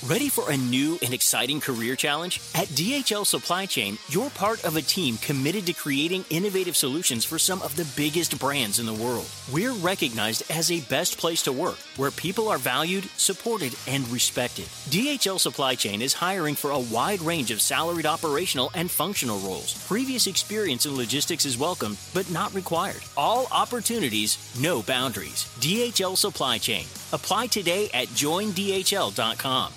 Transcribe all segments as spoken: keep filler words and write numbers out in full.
Ready for a new and exciting career challenge? At D H L Supply Chain, you're part of a team committed to creating innovative solutions for some of the biggest brands in the world. We're recognized as a best place to work, where people are valued, supported, and respected. D H L Supply Chain is hiring for a wide range of salaried operational and functional roles. Previous experience in logistics is welcome, but not required. All opportunities, no boundaries. D H L Supply Chain. Apply today at join D H L dot com.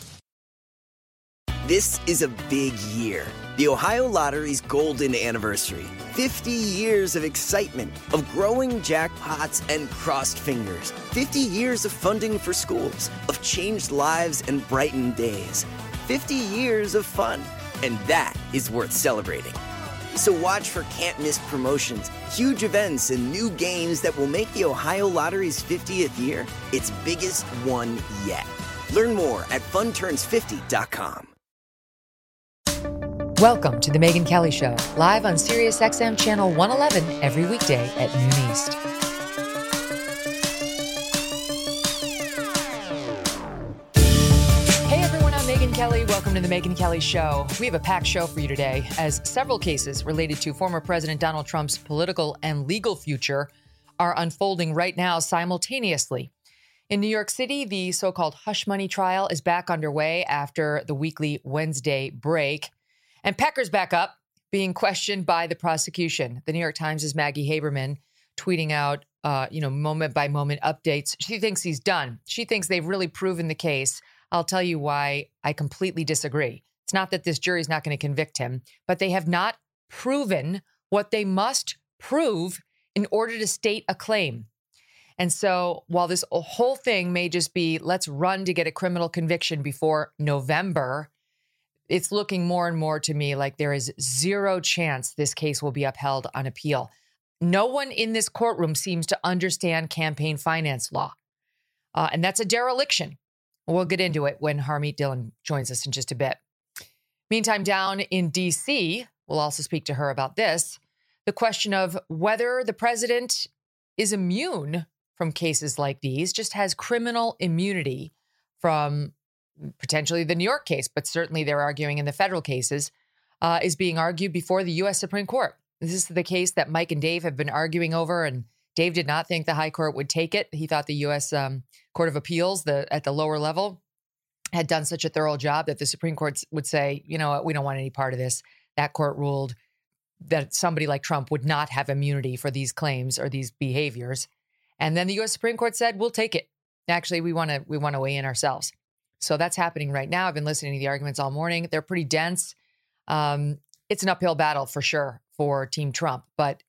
This is a big year. The Ohio Lottery's golden anniversary. fifty years of excitement, of growing jackpots and crossed fingers. fifty years of funding for schools, of changed lives and brightened days. fifty years of fun, and that is worth celebrating. So watch for can't-miss promotions, huge events, and new games that will make the Ohio Lottery's fiftieth year its biggest one yet. Learn more at fun turns fifty dot com. Welcome to The Megyn Kelly Show, live on SiriusXM Channel one eleven every weekday at noon East. Hey everyone, I'm Megyn Kelly. Welcome to The Megyn Kelly Show. We have a packed show for you today, as several cases related to former President Donald Trump's political and legal future are unfolding right now simultaneously. In New York City, the so-called hush money trial is back underway after the weekly Wednesday break. And Pecker's back up, being questioned by the prosecution. The New York Times' Maggie Haberman tweeting out, uh, you know, moment-by-moment updates. She thinks he's done. She thinks they've really proven the case. I'll tell you why I completely disagree. It's not that this jury's not going to convict him, but they have not proven what they must prove in order to state a claim. And so while this whole thing may just be, let's run to get a criminal conviction before November, it's looking more and more to me like there is zero chance this case will be upheld on appeal. No one in this courtroom seems to understand campaign finance law. Uh, and that's a dereliction. We'll get into it when Harmeet Dillon joins us in just a bit. Meantime, down in D C, we'll also speak to her about this, the question of whether the president is immune from cases like these, just has criminal immunity from potentially the New York case, but certainly they're arguing in the federal cases, uh, is being argued before the U S Supreme Court. This is the case that Mike and Dave have been arguing over, and Dave did not think the high court would take it. He thought the U S Um, Court of Appeals, the at the lower level, had done such a thorough job that the Supreme Court would say, you know what, we don't want any part of this. That court ruled that somebody like Trump would not have immunity for these claims or these behaviors. And then the U S Supreme Court said, we'll take it. Actually, we want to we want to weigh in ourselves. So that's happening right now. I've been listening to the arguments all morning. They're pretty dense. Um, it's an uphill battle for sure for Team Trump. But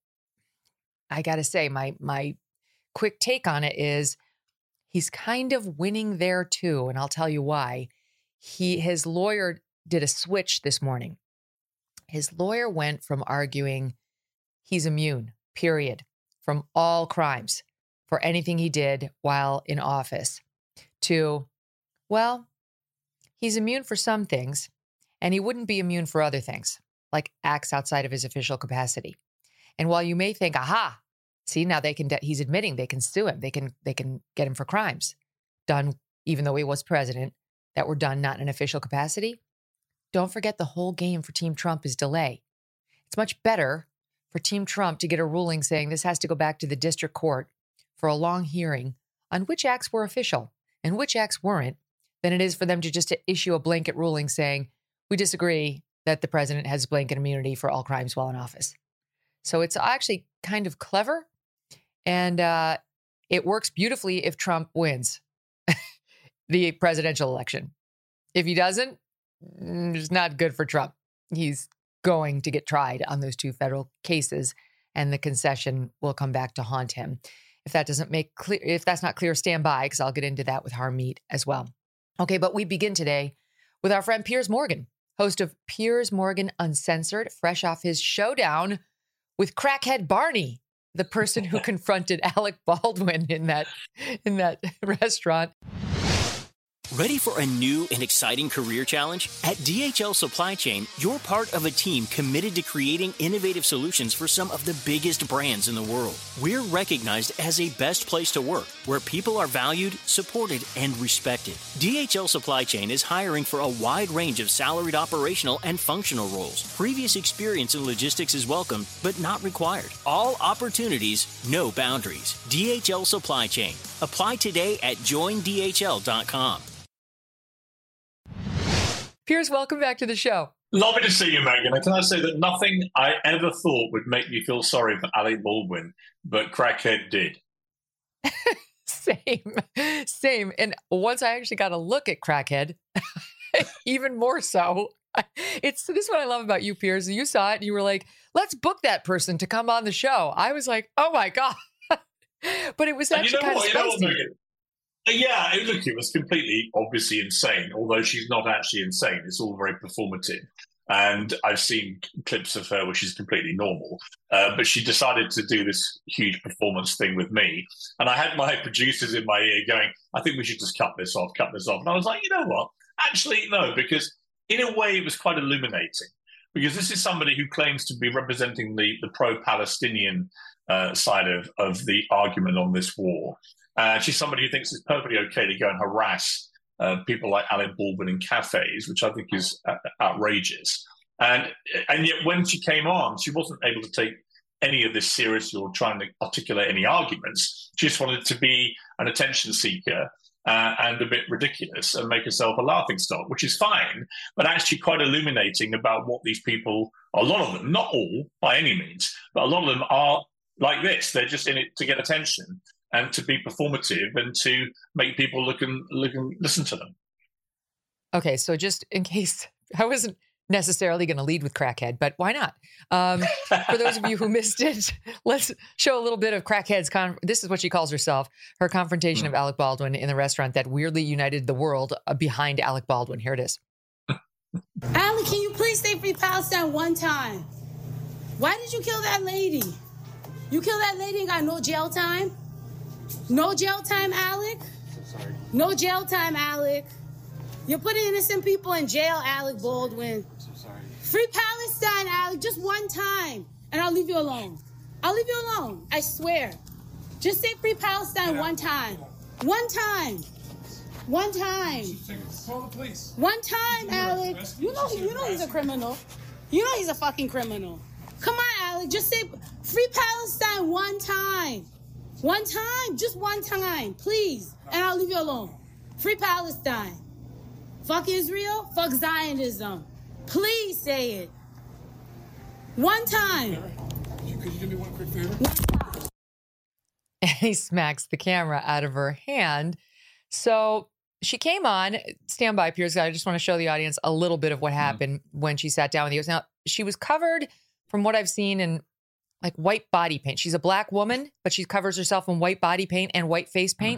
I got to say, my my quick take on it is he's kind of winning there too. And I'll tell you why. He His lawyer did a switch this morning. His lawyer went from arguing he's immune, period, from all crimes for anything he did while in office to, well, he's immune for some things, and he wouldn't be immune for other things, like acts outside of his official capacity. And while you may think, aha, see, now they can, he's admitting they can sue him. They can, they can get him for crimes done, even though he was president, that were done not in an official capacity. Don't forget the whole game for Team Trump is delay. It's much better for Team Trump to get a ruling saying this has to go back to the district court for a long hearing on which acts were official and which acts weren't, than it is for them to just to issue a blanket ruling saying, we disagree that the president has blanket immunity for all crimes while in office. So it's actually kind of clever, and uh, it works beautifully if Trump wins the presidential election. If he doesn't, it's not good for Trump. He's going to get tried on those two federal cases, and the concession will come back to haunt him. If that doesn't make clear, if that's not clear, stand by, because I'll get into that with Harmeet as well. Okay, but we begin today with our friend Piers Morgan, host of Piers Morgan Uncensored, fresh off his showdown with crackhead Barney, the person who confronted Alec Baldwin in that in that restaurant. Ready for a new and exciting career challenge? At D H L Supply Chain, you're part of a team committed to creating innovative solutions for some of the biggest brands in the world. We're recognized as a best place to work, where people are valued, supported, and respected. D H L Supply Chain is hiring for a wide range of salaried operational and functional roles. Previous experience in logistics is welcome, but not required. All opportunities, no boundaries. D H L Supply Chain. Apply today at join D H L dot com. Piers, welcome back to the show. Lovely to see you, Megan. And can I say that nothing I ever thought would make me feel sorry for Alec Baldwin, but Crackhead did. Same, same. And once I actually got a look at Crackhead, even more so. It's this is what I love about you, Piers. You saw it and you were like, let's book that person to come on the show. I was like, oh my God. But it was actually kind of spicy. Yeah, it, look, it was completely obviously insane, although she's not actually insane. It's all very performative. And I've seen clips of her where she's completely normal. Uh, but she decided to do this huge performance thing with me. And I had my producers in my ear going, I think we should just cut this off, cut this off. And I was like, you know what? Actually, no, because in a way it was quite illuminating. Because this is somebody who claims to be representing the, the pro-Palestinian uh, side of, of the argument on this war. Uh, she's somebody who thinks it's perfectly okay to go and harass uh, people like Alec Baldwin in cafes, which I think is uh, outrageous. And and yet when she came on, she wasn't able to take any of this seriously or trying to articulate any arguments. She just wanted to be an attention seeker uh, and a bit ridiculous and make herself a laughingstock, which is fine, but actually quite illuminating about what these people, a lot of them, not all by any means, but a lot of them are like this. They're just in it to get attention and to be performative and to make people look and look and listen to them. Okay, so just in case, I wasn't necessarily going to lead with Crackhead, but why not? Um, for those of you who missed it, let's show a little bit of Crackhead's, con- this is what she calls herself, her confrontation mm. of Alec Baldwin in the restaurant that weirdly united the world uh, behind Alec Baldwin. Here it is. Alec, can you please say Free Palestine one time? Why did you kill that lady? You killed that lady and got no jail time? No jail time, Alec? So sorry. No jail time, Alec. You're putting innocent people in jail, Alec Baldwin. So sorry. Free Palestine, Alec, just one time, and I'll leave you alone. I'll leave you alone, I swear. Just say Free Palestine one time. One time. One time. Call the police. One time, Alec. You know, you know he's a criminal. You know he's a fucking criminal. Come on, Alec, just say Free Palestine one time. One time, just one time, please. And I'll leave you alone. Free Palestine. Fuck Israel, fuck Zionism. Please say it. One time. Could you do me one quick favor? And he smacks the camera out of her hand. So she came on, stand by, Piers. I just want to show the audience a little bit of what happened mm-hmm. when she sat down with you. Now, she was covered, from what I've seen, in like white body paint. She's a black woman, but she covers herself in white body paint and white face paint.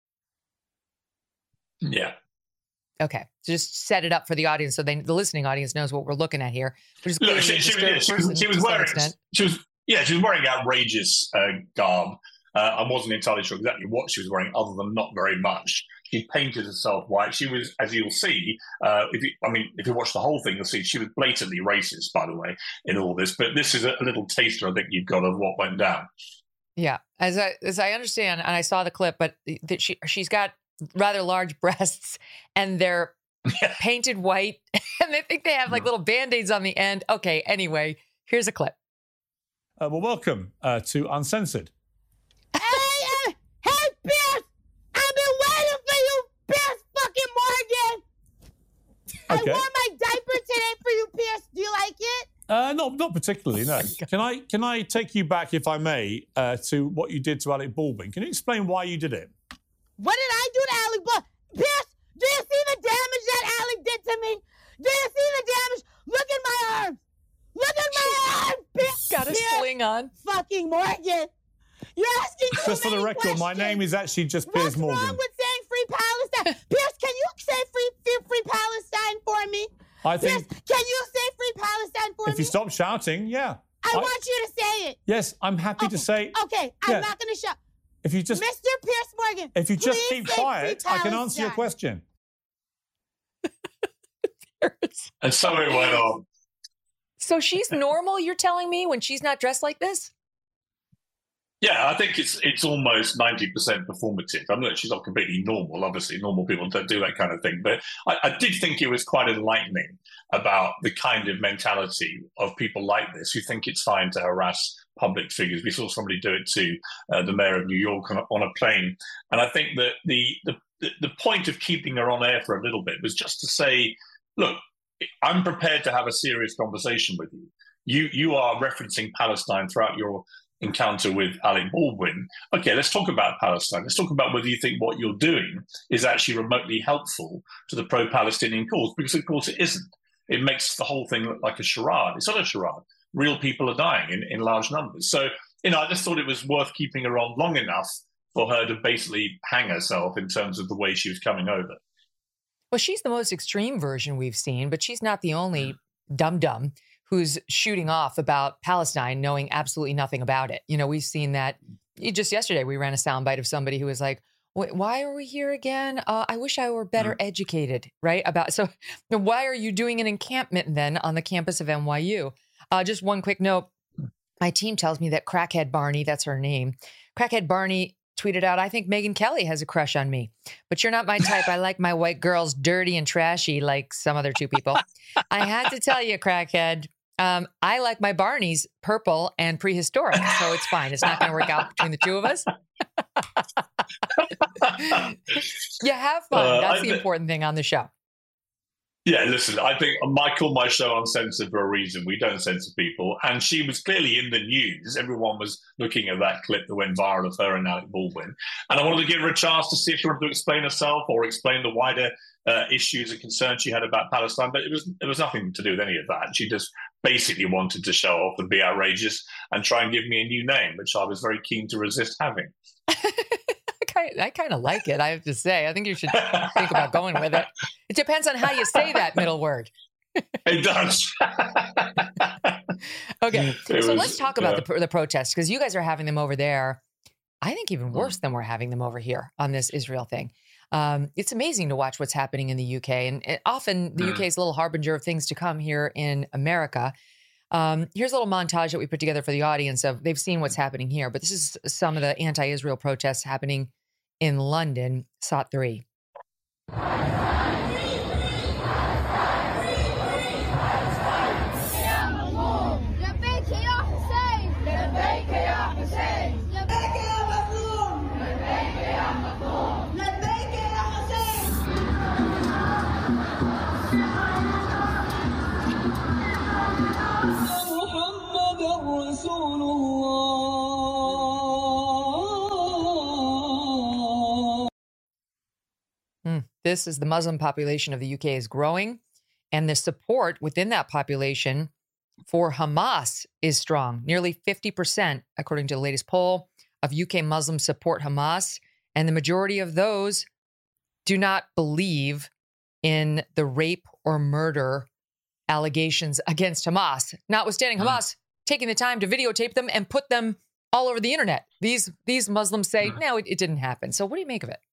Yeah. Okay. So just set it up for the audience so they, the listening audience knows what we're looking at here. Look, she, she, yeah, she, was, she was wearing, she was, yeah, she was wearing outrageous uh, garb. Uh, I wasn't entirely sure exactly what she was wearing, other than not very much. She painted herself white. She was, as you'll see, uh, if you, I mean, if you watch the whole thing, you'll see she was blatantly racist, by the way, in all this. But this is a little taster, I think, you've got of what went down. Yeah, as I as I understand, and I saw the clip, but that she she's got rather large breasts, and they're painted white, and they think they have like little Band-Aids on the end. Okay, anyway, here's a clip. Uh, well, welcome uh, to Uncensored. Hey, uh, hey, Piers! I've been waiting for you, Piers fucking Morgan! Okay. I wore my diaper today for you, Piers. Do you like it? Uh, not, not particularly, no. Can I can I take you back, if I may, uh, to what you did to Alec Baldwin? Can you explain why you did it? What did I do to Alec Baldwin? Piers, do you see the damage that Alec did to me? Do you see the damage? Look at my arms. Look at my arms, Piers. Got a sling on. Fucking Morgan. You're asking too Just for the record, questions. my name is actually just Piers What's Morgan. What's wrong with saying Free Palestine? Piers, can you say free, free, free Palestine for me? I think. Piers, can you say Free Palestine for if me? If you stop shouting, yeah. I, I want you to say it. Yes, I'm happy okay. to say. Okay, I'm yeah. not going to shout. If you just, Mister Pierce Morgan, if you just keep say quiet, I can answer your question. And so it went on. So she's normal, you're telling me, when she's not dressed like this? Yeah, I think it's it's almost ninety percent performative. I'm not, she's not completely normal. Obviously, normal people don't do that kind of thing. But I, I did think it was quite enlightening about the kind of mentality of people like this who think it's fine to harass public figures. We saw somebody do it to uh, the mayor of New York on a, on a plane. And I think that the, the the point of keeping her on air for a little bit was just to say, look, I'm prepared to have a serious conversation with you. You you are referencing Palestine throughout your encounter with Alec Baldwin. Okay, let's talk about Palestine. Let's talk about whether you think what you're doing is actually remotely helpful to the pro-Palestinian cause, because of course it isn't. It makes the whole thing look like a charade. It's not a charade. Real people are dying in, in large numbers. So, you know, I just thought it was worth keeping her on long enough for her to basically hang herself in terms of the way she was coming over. Well, she's the most extreme version we've seen, but she's not the only dum-dum who's shooting off about Palestine, knowing absolutely nothing about it. You know, we've seen that just yesterday. We ran a soundbite of somebody who was like, Wait, why are we here again? Uh, I wish I were better mm. educated, right? About so why are you doing an encampment then on the campus of N Y U? Uh, just one quick note. My team tells me that Crackhead Barney, that's her name, Crackhead Barney tweeted out, I think Megyn Kelly has a crush on me, but you're not my type. I like my white girls dirty and trashy like some other two people. I had to tell you, Crackhead, Um, I like my Barneys purple and prehistoric, so it's fine. It's not going to work out between the two of us. Yeah, have fun. Uh, That's I the th- important thing on the show. Yeah, listen, I think I call my show Uncensored for a reason. We don't censor people. And she was clearly in the news. Everyone was looking at that clip that went viral of her and Alec Baldwin. And I wanted to give her a chance to see if she wanted to explain herself or explain the wider uh, issues and concerns she had about Palestine. But it was it was nothing to do with any of that. She just basically wanted to show off and be outrageous and try and give me a new name, which I was very keen to resist having. I kind of like it, I have to say. I think you should think about going with it. It depends on how you say that middle word. It does. Okay, It so was, let's talk about yeah. the, the protests, because you guys are having them over there. I think even worse than we're having them over here on this Israel thing. Um, it's amazing to watch what's happening in the U K. And it, often the U K is a little harbinger of things to come here in America. Um, here's a little montage that we put together for the audience of they've seen what's happening here. But this is some of the anti-Israel protests happening in London, S O T three. This is the Muslim population of the U K is growing, and the support within that population for Hamas is strong. Nearly fifty percent, according to the latest poll, of U K Muslims support Hamas, and the majority of those do not believe in the rape or murder allegations against Hamas, notwithstanding Hamas taking the time to videotape them and put them all over the internet. These, these Muslims say, no, it, it didn't happen. So what do you make of it?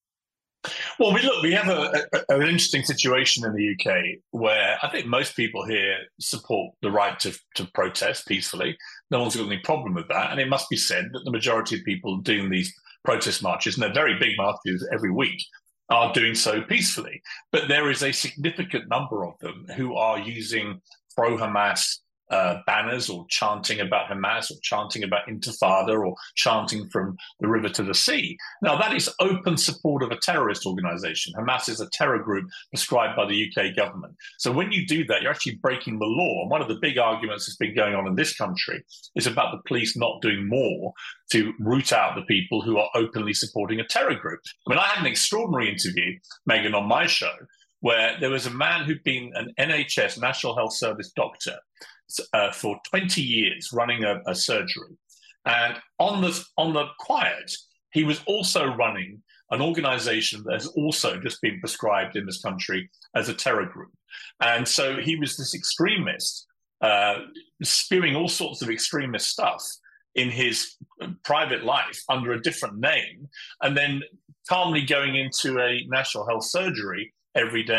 Well, we look, we have a, a, an interesting situation in the U K where I think most people here support the right to, to protest peacefully. No one's got any problem with that. And it must be said that the majority of people doing these protest marches, and they're very big marches every week, are doing so peacefully. But there is a significant number of them who are using pro-Hamas Uh, banners or chanting about Hamas or chanting about Intifada or chanting from the river to the sea. Now, that is open support of a terrorist organization. Hamas is a terror group prescribed by the U K government. So when you do that, you're actually breaking the law. And one of the big arguments that's been going on in this country is about the police not doing more to root out the people who are openly supporting a terror group. I mean, I had an extraordinary interview, Megyn, on my show, where there was a man who'd been an N H S, National Health Service doctor, Uh, for twenty years running a, a surgery. And on the, on the quiet, he was also running an organization that has also just been prescribed in this country as a terror group. And so he was this extremist, uh, spewing all sorts of extremist stuff in his private life under a different name, and then calmly going into a national health surgery every day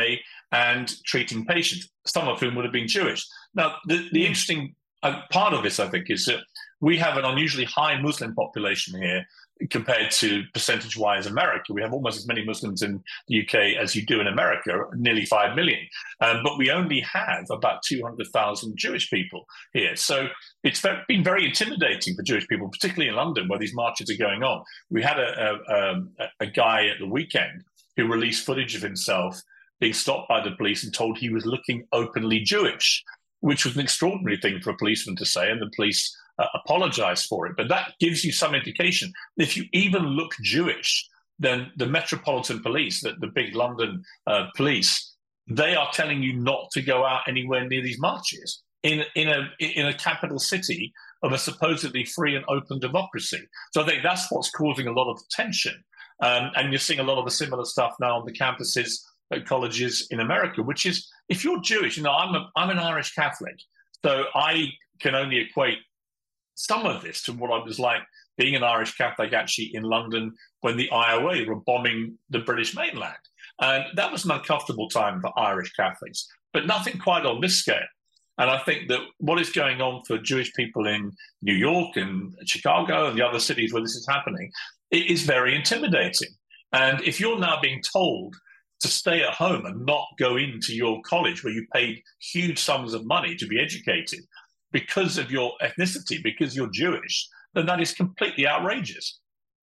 and treating patients, some of whom would have been Jewish. Now, the, the interesting uh, part of this, I think, is that we have an unusually high Muslim population here compared to percentage-wise America. We have almost as many Muslims in the U K as you do in America, nearly five million. Um, but we only have about two hundred thousand Jewish people here. So it's been very intimidating for Jewish people, particularly in London, where these marches are going on. We had a, a, a guy at the weekend who released footage of himself being stopped by the police and told he was looking openly Jewish, which was an extraordinary thing for a policeman to say, and the police uh, apologized for it. But that gives you some indication. If you even look Jewish, then the Metropolitan Police, the, the big London uh, police, they are telling you not to go out anywhere near these marches in, in, a, in a capital city of a supposedly free and open democracy. So I think that's what's causing a lot of tension. Um, and you're seeing a lot of the similar stuff now on the campuses at colleges in America, which is, if you're Jewish, you know, I'm a, I'm an Irish Catholic, so I can only equate some of this to what I was like being an Irish Catholic actually in London when the I O A were bombing the British mainland. And that was an uncomfortable time for Irish Catholics, but nothing quite on this scale. And I think that what is going on for Jewish people in New York and Chicago and the other cities where this is happening, it is very intimidating. And if you're now being told to stay at home and not go into your college where you paid huge sums of money to be educated because of your ethnicity, because you're Jewish, then that is completely outrageous.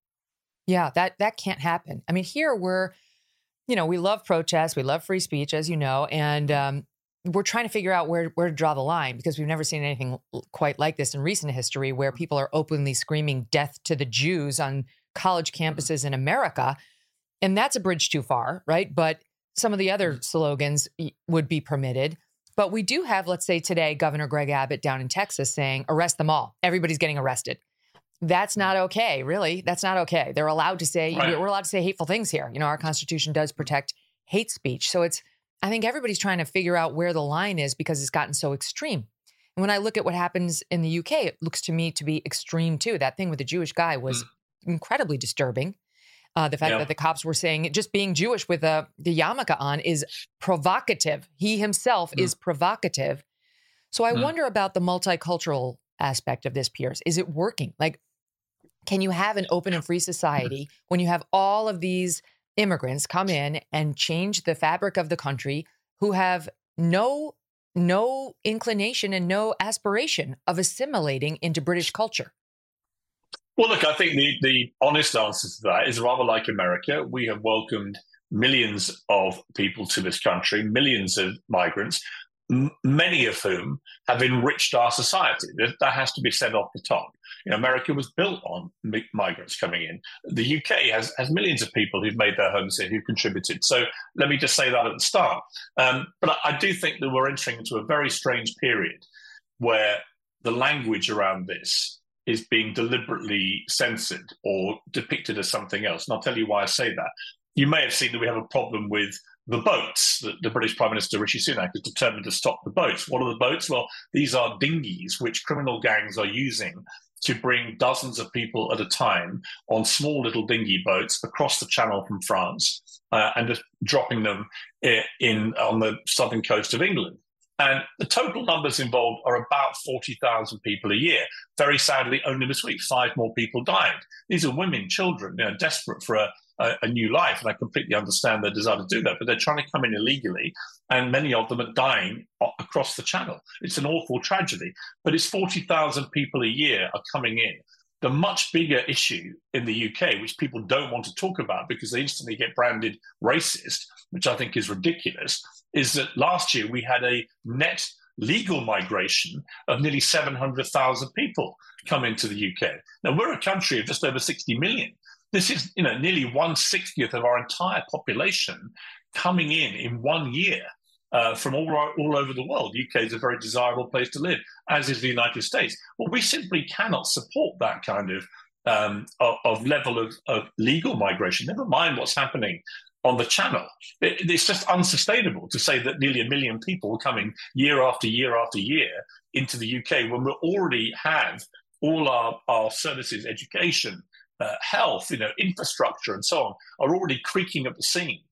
Yeah, that that can't happen. I mean, here we're, you know, we love protests, we love free speech, as you know, and um, we're trying to figure out where, where to draw the line, because we've never seen anything quite like this in recent history, where people are openly screaming death to the Jews on college campuses in America. And that's a bridge too far, right? But some of the other slogans would be permitted. But we do have, let's say today, Governor Greg Abbott down in Texas saying, arrest them all. Everybody's getting arrested. That's not okay, really. That's not okay. They're allowed to say, right. We're allowed to say hateful things here. You know, our Constitution does protect hate speech. So it's, I think everybody's trying to figure out where the line is, because it's gotten so extreme. And when I look at what happens in the U K, it looks to me to be extreme too. That thing with the Jewish guy was mm. incredibly disturbing. Uh, the fact yeah. that the cops were saying just being Jewish with a, the yarmulke on is provocative. He himself mm. is provocative. So I mm. wonder about the multicultural aspect of this, Piers. Is it working? Like, can you have an open and free society when you have all of these immigrants come in and change the fabric of the country who have no, no inclination and no aspiration of assimilating into British culture? Well, look, I think the, the honest answer to that is rather like America. We have welcomed millions of people to this country, millions of migrants, m- many of whom have enriched our society. That, that has to be said off the top. You know, America was built on mi- migrants coming in. The U K has, has millions of people who've made their homes here, who've contributed. So let me just say that at the start. Um, but I, I do think that we're entering into a very strange period where the language around this is being deliberately censored or depicted as something else. And I'll tell you why I say that. You may have seen that we have a problem with the boats. The, the British Prime Minister, Rishi Sunak, is determined to stop the boats. What are the boats? Well, these are dinghies which criminal gangs are using to bring dozens of people at a time on small little dinghy boats across the channel from France uh, and just dropping them in, in on the southern coast of England. And the total numbers involved are about forty thousand people a year. Very sadly, only this week, five more people died. These are women, children, you know, desperate for a, a, a new life. And I completely understand their desire to do that, but they're trying to come in illegally. And many of them are dying across the channel. It's an awful tragedy. But it's forty thousand people a year are coming in. The much bigger issue in the U K, which people don't want to talk about because they instantly get branded racist, which I think is ridiculous, is that last year we had a net legal migration of nearly seven hundred thousand people come into the U K. Now, we're a country of just over sixty million. This is, you know, nearly one sixtieth of our entire population coming in in one year uh, from all, all over the world. The U K is a very desirable place to live, as is the United States. Well, we simply cannot support that kind of, um, of, of level of, of legal migration, never mind what's happening on the channel. It, it's just unsustainable to say that nearly a million people are coming year after year after year into the U K when we already have all our, our services, education, uh, health, you know, infrastructure and so on, are already creaking at the seams.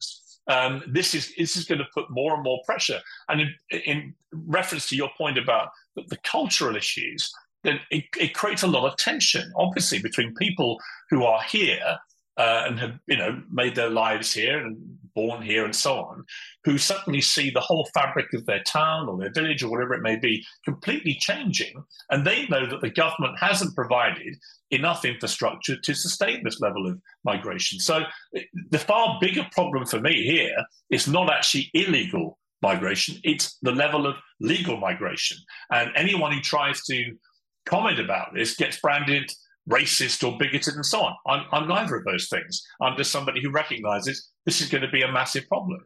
Um, this is this is going to put more and more pressure. And in, in reference to your point about the, the cultural issues, then it, it creates a lot of tension, obviously, between people who are here uh, and have, you know, made their lives here and born here and so on, who suddenly see the whole fabric of their town or their village or whatever it may be completely changing. And they know that the government hasn't provided enough infrastructure to sustain this level of migration. So the far bigger problem for me here is not actually illegal migration, it's the level of legal migration. And anyone who tries to comment about this gets branded racist or bigoted and so on. I'm, I'm neither of those things. I'm just somebody who recognizes this is going to be a massive problem.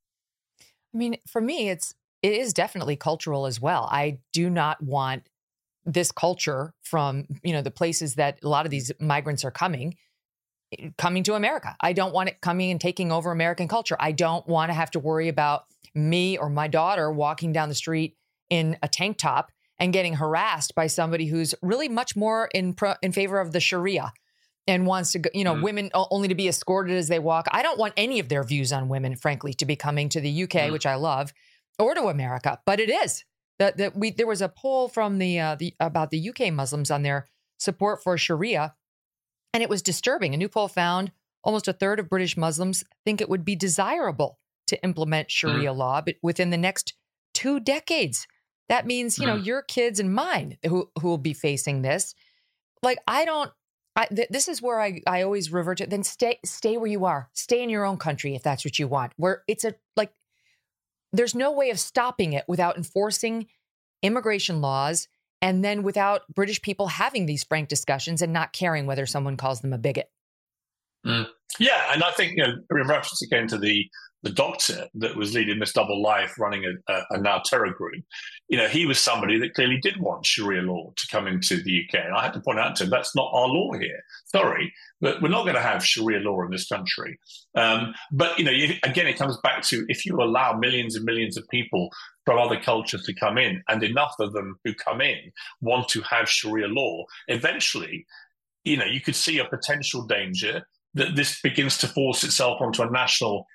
I mean, for me, it's it is definitely cultural as well. I do not want this culture from, you know, the places that a lot of these migrants are coming, coming to America. I don't want it coming and taking over American culture. I don't want to have to worry about me or my daughter walking down the street in a tank top and getting harassed by somebody who's really much more in pro, in favor of the Sharia and wants to, you know, mm. women only to be escorted as they walk. I don't want any of their views on women, frankly, to be coming to the U K, mm. which I love, or to America. But it is that that we there was a poll from the uh, the about the U K Muslims on their support for Sharia, and it was disturbing. A new poll found almost a third of British Muslims think it would be desirable to implement Sharia mm. law, but within the next two decades. That means, you know, your kids and mine who who will be facing this. Like, I don't, I, th- this is where I, I always revert to, then stay, stay where you are. Stay in your own country if that's what you want. Where it's a, like, there's no way of stopping it without enforcing immigration laws and then without British people having these frank discussions and not caring whether someone calls them a bigot. Mm. Yeah, and I think, you know, in reference again to the the doctor that was leading this double life, running a, a, a now terror group, you know, he was somebody that clearly did want Sharia law to come into the U K. And I had to point out to him, that's not our law here. Sorry, but we're not going to have Sharia law in this country. Um, but, you know, again, it comes back to if you allow millions and millions of people from other cultures to come in, and enough of them who come in want to have Sharia law, eventually, you know, you could see a potential danger that this begins to force itself onto a national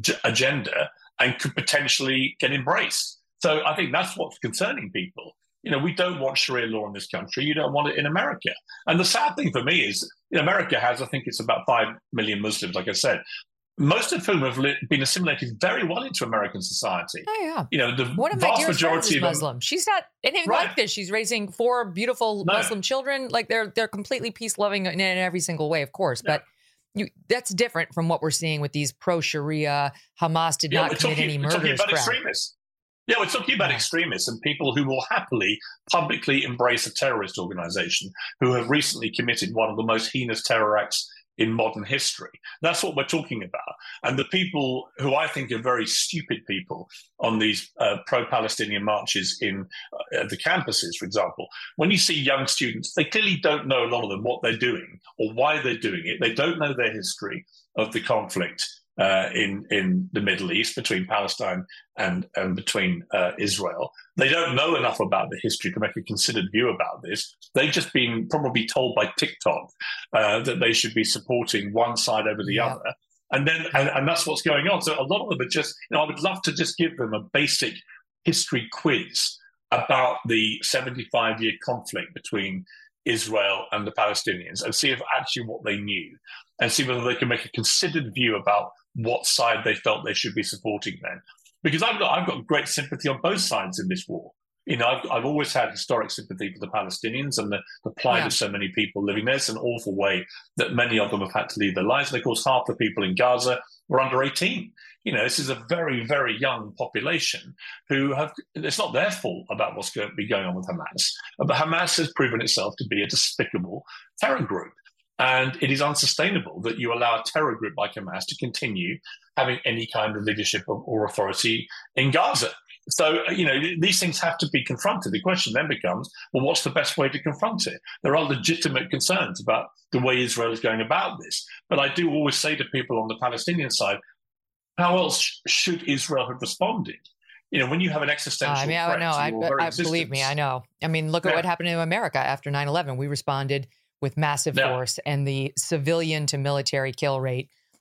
agenda and could potentially get embraced. So I think that's what's concerning people. You know, we don't want Sharia law in this country. You don't want it in America. And the sad thing for me is, you know, America has, I think it's about five million Muslims, like I said, most of whom have li- been assimilated very well into American society. Oh, yeah. You know, the One of my vast dearest majority friends is of them, Muslim. She's not anything Right. like this. She's raising four beautiful No. Muslim children. Like, they're they're completely peace-loving in, in every single way, of course. Yeah. But You, that's different from what we're seeing with these pro-Sharia, Hamas did yeah, not we're commit talking, any we're talking murders. about crap. extremists. Yeah, we're talking about Yeah. extremists and people who will happily publicly embrace a terrorist organization who have recently committed one of the most heinous terror acts in modern history. That's what we're talking about. And the people who I think are very stupid people on these uh, pro-Palestinian marches in uh, the campuses, for example, when you see young students, they clearly don't know, a lot of them, what they're doing or why they're doing it. They don't know their history of the conflict uh, in, in the Middle East between Palestine and, and between uh, Israel. They don't know enough about the history to make a considered view about this. They've just been probably told by TikTok uh, that they should be supporting one side over the Yeah. other. And then, and, and that's what's going on. So a lot of them are just, you know, I would love to just give them a basic history quiz about the seventy-five year conflict between Israel and the Palestinians and see if actually what they knew and see whether they can make a considered view about what side they felt they should be supporting then. Because I've got, I've got great sympathy on both sides in this war. You know, I've, I've always had historic sympathy for the Palestinians and the, the plight Yeah. of so many people living there. It's an awful way that many of them have had to leave their lives. And of course, half the people in Gaza were under eighteen. You know, this is a very, very young population who have, it's not their fault about what's going to be going on with Hamas. But Hamas has proven itself to be a despicable terror group. And it is unsustainable that you allow a terror group like Hamas to continue having any kind of leadership or authority in Gaza. So, you know, these things have to be confronted. The question then becomes, well, what's the best way to confront it? There are legitimate concerns about the way Israel is going about this. But I do always say to people on the Palestinian side, how else should Israel have responded? You know, when you have an existential Uh, I mean, I threat know. to I, your very I believe me. existence. I know. I mean, look at Yeah. what happened to America after nine eleven. We responded with massive Yeah. force, and the civilian to military kill rate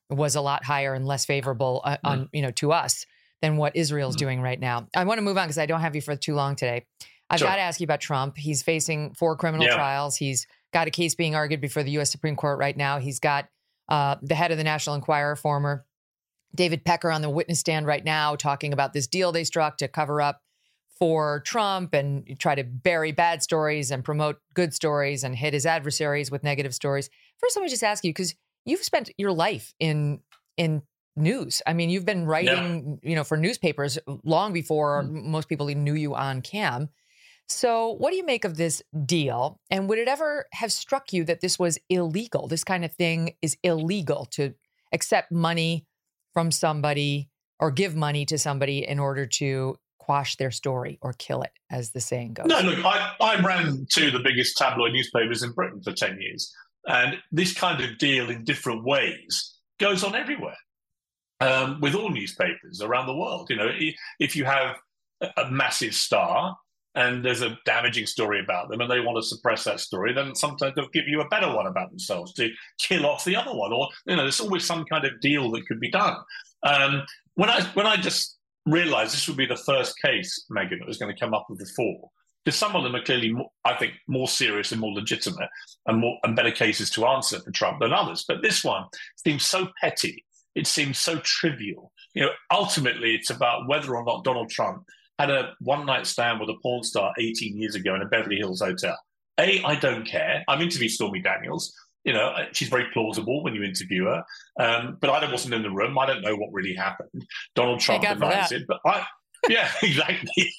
was a lot higher and less favorable uh, on, mm. you know, to us than what Israel's mm. doing right now. I want to move on because I don't have you for too long today. I've sure. got to ask you about Trump. He's facing four criminal yeah. trials. He's got a case being argued before the U S Supreme Court right now. He's got uh, the head of the National Enquirer, former David Pecker, on the witness stand right now talking about this deal they struck to cover up for Trump and try to bury bad stories and promote good stories and hit his adversaries with negative stories. First, let me just ask you, because you've spent your life in in news. I mean, you've been writing, yeah. you know, for newspapers long before mm-hmm. most people even knew you on cam. So what do you make of this deal? And would it ever have struck you that this was illegal? This kind of thing is illegal, to accept money from somebody or give money to somebody in order to quash their story or kill it, as the saying goes. No, look, I, I ran two of the biggest tabloid newspapers in Britain for ten years. And this kind of deal in different ways goes on everywhere um, with all newspapers around the world. You know, if you have a massive star and there's a damaging story about them and they want to suppress that story, then sometimes they'll give you a better one about themselves to kill off the other one. Or, you know, there's always some kind of deal that could be done. Um, when I when I just realised this would be the first case, Megyn, that was going to come up with the four, because some of them are clearly, more, I think, more serious and more legitimate and, more, and better cases to answer for Trump than others. But this one seems so petty. It seems so trivial. You know, ultimately, it's about whether or not Donald Trump had a one-night stand with a porn star eighteen years ago in a Beverly Hills hotel. A, I don't care. I've interviewed Stormy Daniels. You know, she's very plausible when you interview her. Um, but I wasn't in the room. I don't know what really happened. Donald Trump denies it. But I... Yeah, exactly.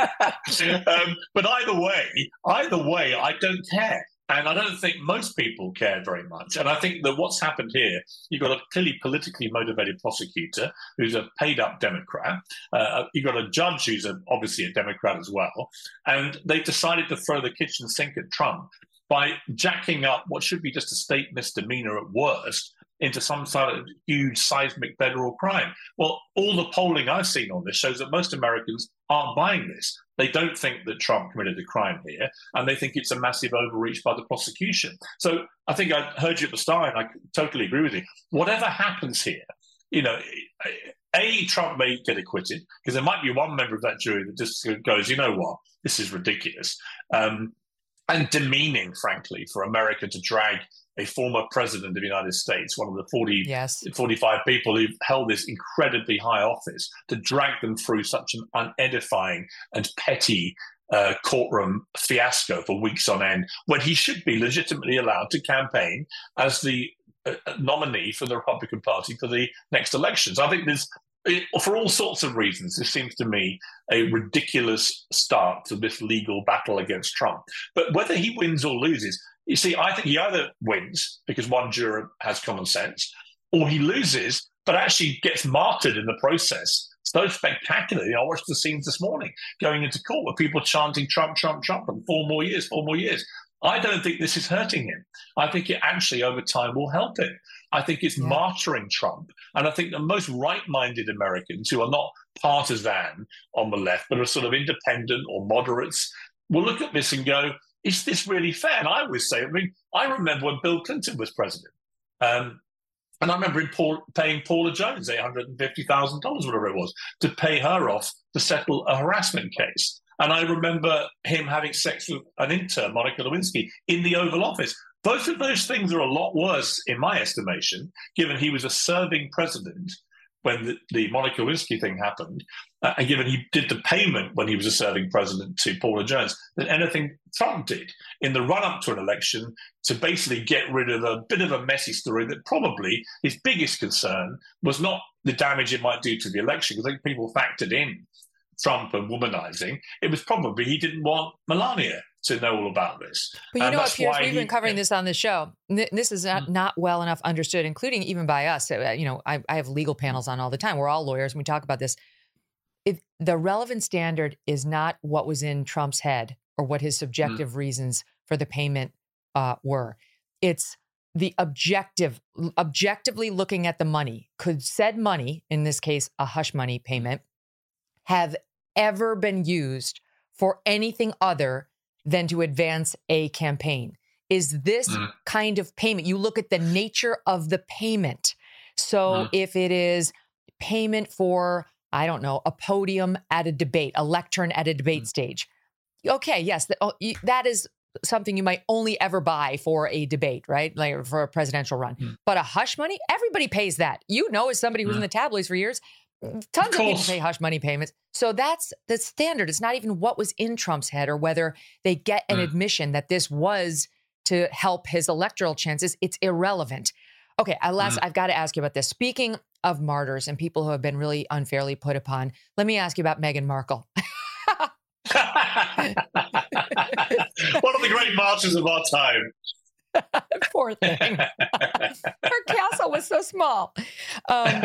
um, but either way, either way, I don't care. And I don't think most people care very much. And I think that what's happened here, you've got a clearly politically motivated prosecutor who's a paid-up Democrat. Uh, you've got a judge who's a, obviously a Democrat as well. And they've decided to throw the kitchen sink at Trump by jacking up what should be just a state misdemeanor at worst into some sort of huge seismic federal crime. Well, all the polling I've seen on this shows that most Americans aren't buying this. They don't think that Trump committed a crime here, and they think it's a massive overreach by the prosecution. So I think I heard you at the start, and I totally agree with you. Whatever happens here, you know, A, Trump may get acquitted, because there might be one member of that jury that just goes, you know what, this is ridiculous. Um, and demeaning, frankly, for America to drag a former president of the United States, one of the forty, yes. forty-five people who've held this incredibly high office, to drag them through such an unedifying and petty uh, courtroom fiasco for weeks on end, when he should be legitimately allowed to campaign as the uh, nominee for the Republican Party for the next elections. I think there's, for all sorts of reasons, this seems to me a ridiculous start to this legal battle against Trump. But whether he wins or loses, you see, I think he either wins because one juror has common sense, or he loses but actually gets martyred in the process so spectacularly. I watched the scenes this morning going into court with people chanting Trump, Trump, Trump, and four more years, four more years. I don't think this is hurting him. I think it actually, over time, will help him. I think it's yeah. martyring Trump. And I think the most right-minded Americans who are not partisan on the left, but are sort of independent or moderates, will look at this and go, is this really fair? And I always say, I mean, I remember when Bill Clinton was president. Um, and I remember him Paul, paying Paula Jones eight hundred fifty thousand dollars, whatever it was, to pay her off to settle a harassment case. And I remember him having sex with an intern, Monica Lewinsky, in the Oval Office. Both of those things are a lot worse, in my estimation, given he was a serving president when the, the Monica Lewinsky thing happened, uh, and given he did the payment when he was a serving president to Paula Jones, than anything Trump did in the run-up to an election to basically get rid of a bit of a messy story that probably his biggest concern was not the damage it might do to the election, because I think people factored in Trump and womanizing. It was probably he didn't want Melania to know all about this. But you and know what, Piers, we've he, been covering this on the show. This is not, mm. not well enough understood, including even by us. You know, I, I have legal panels on all the time. We're all lawyers and we talk about this. If the relevant standard is not what was in Trump's head or what his subjective mm. reasons for the payment uh, were. It's the objective, objectively looking at the money. Could said money, in this case, a hush money payment, have ever been used for anything other than to advance a campaign? Is this mm. kind of payment, you look at the nature of the payment, So Mm. if it is payment for, I don't know, a podium at a debate, a lectern at a debate Mm. stage, okay, yes, that, oh, you, that is something you might only ever buy for a debate, right? Like for a presidential run. Mm. But a hush money, everybody pays that. You know, as somebody who's Mm. in the tabloids for years, tons Of of, people course. pay hush money payments. So that's the standard. It's not even what was in Trump's head or whether they get an Mm. admission that this was to help his electoral chances. It's irrelevant. Okay, I last, Mm. I've got to ask you about this. Speaking of martyrs and people who have been really unfairly put upon, let me ask you about Meghan Markle. One of the great martyrs of our time. Poor thing. Her castle was so small. Um,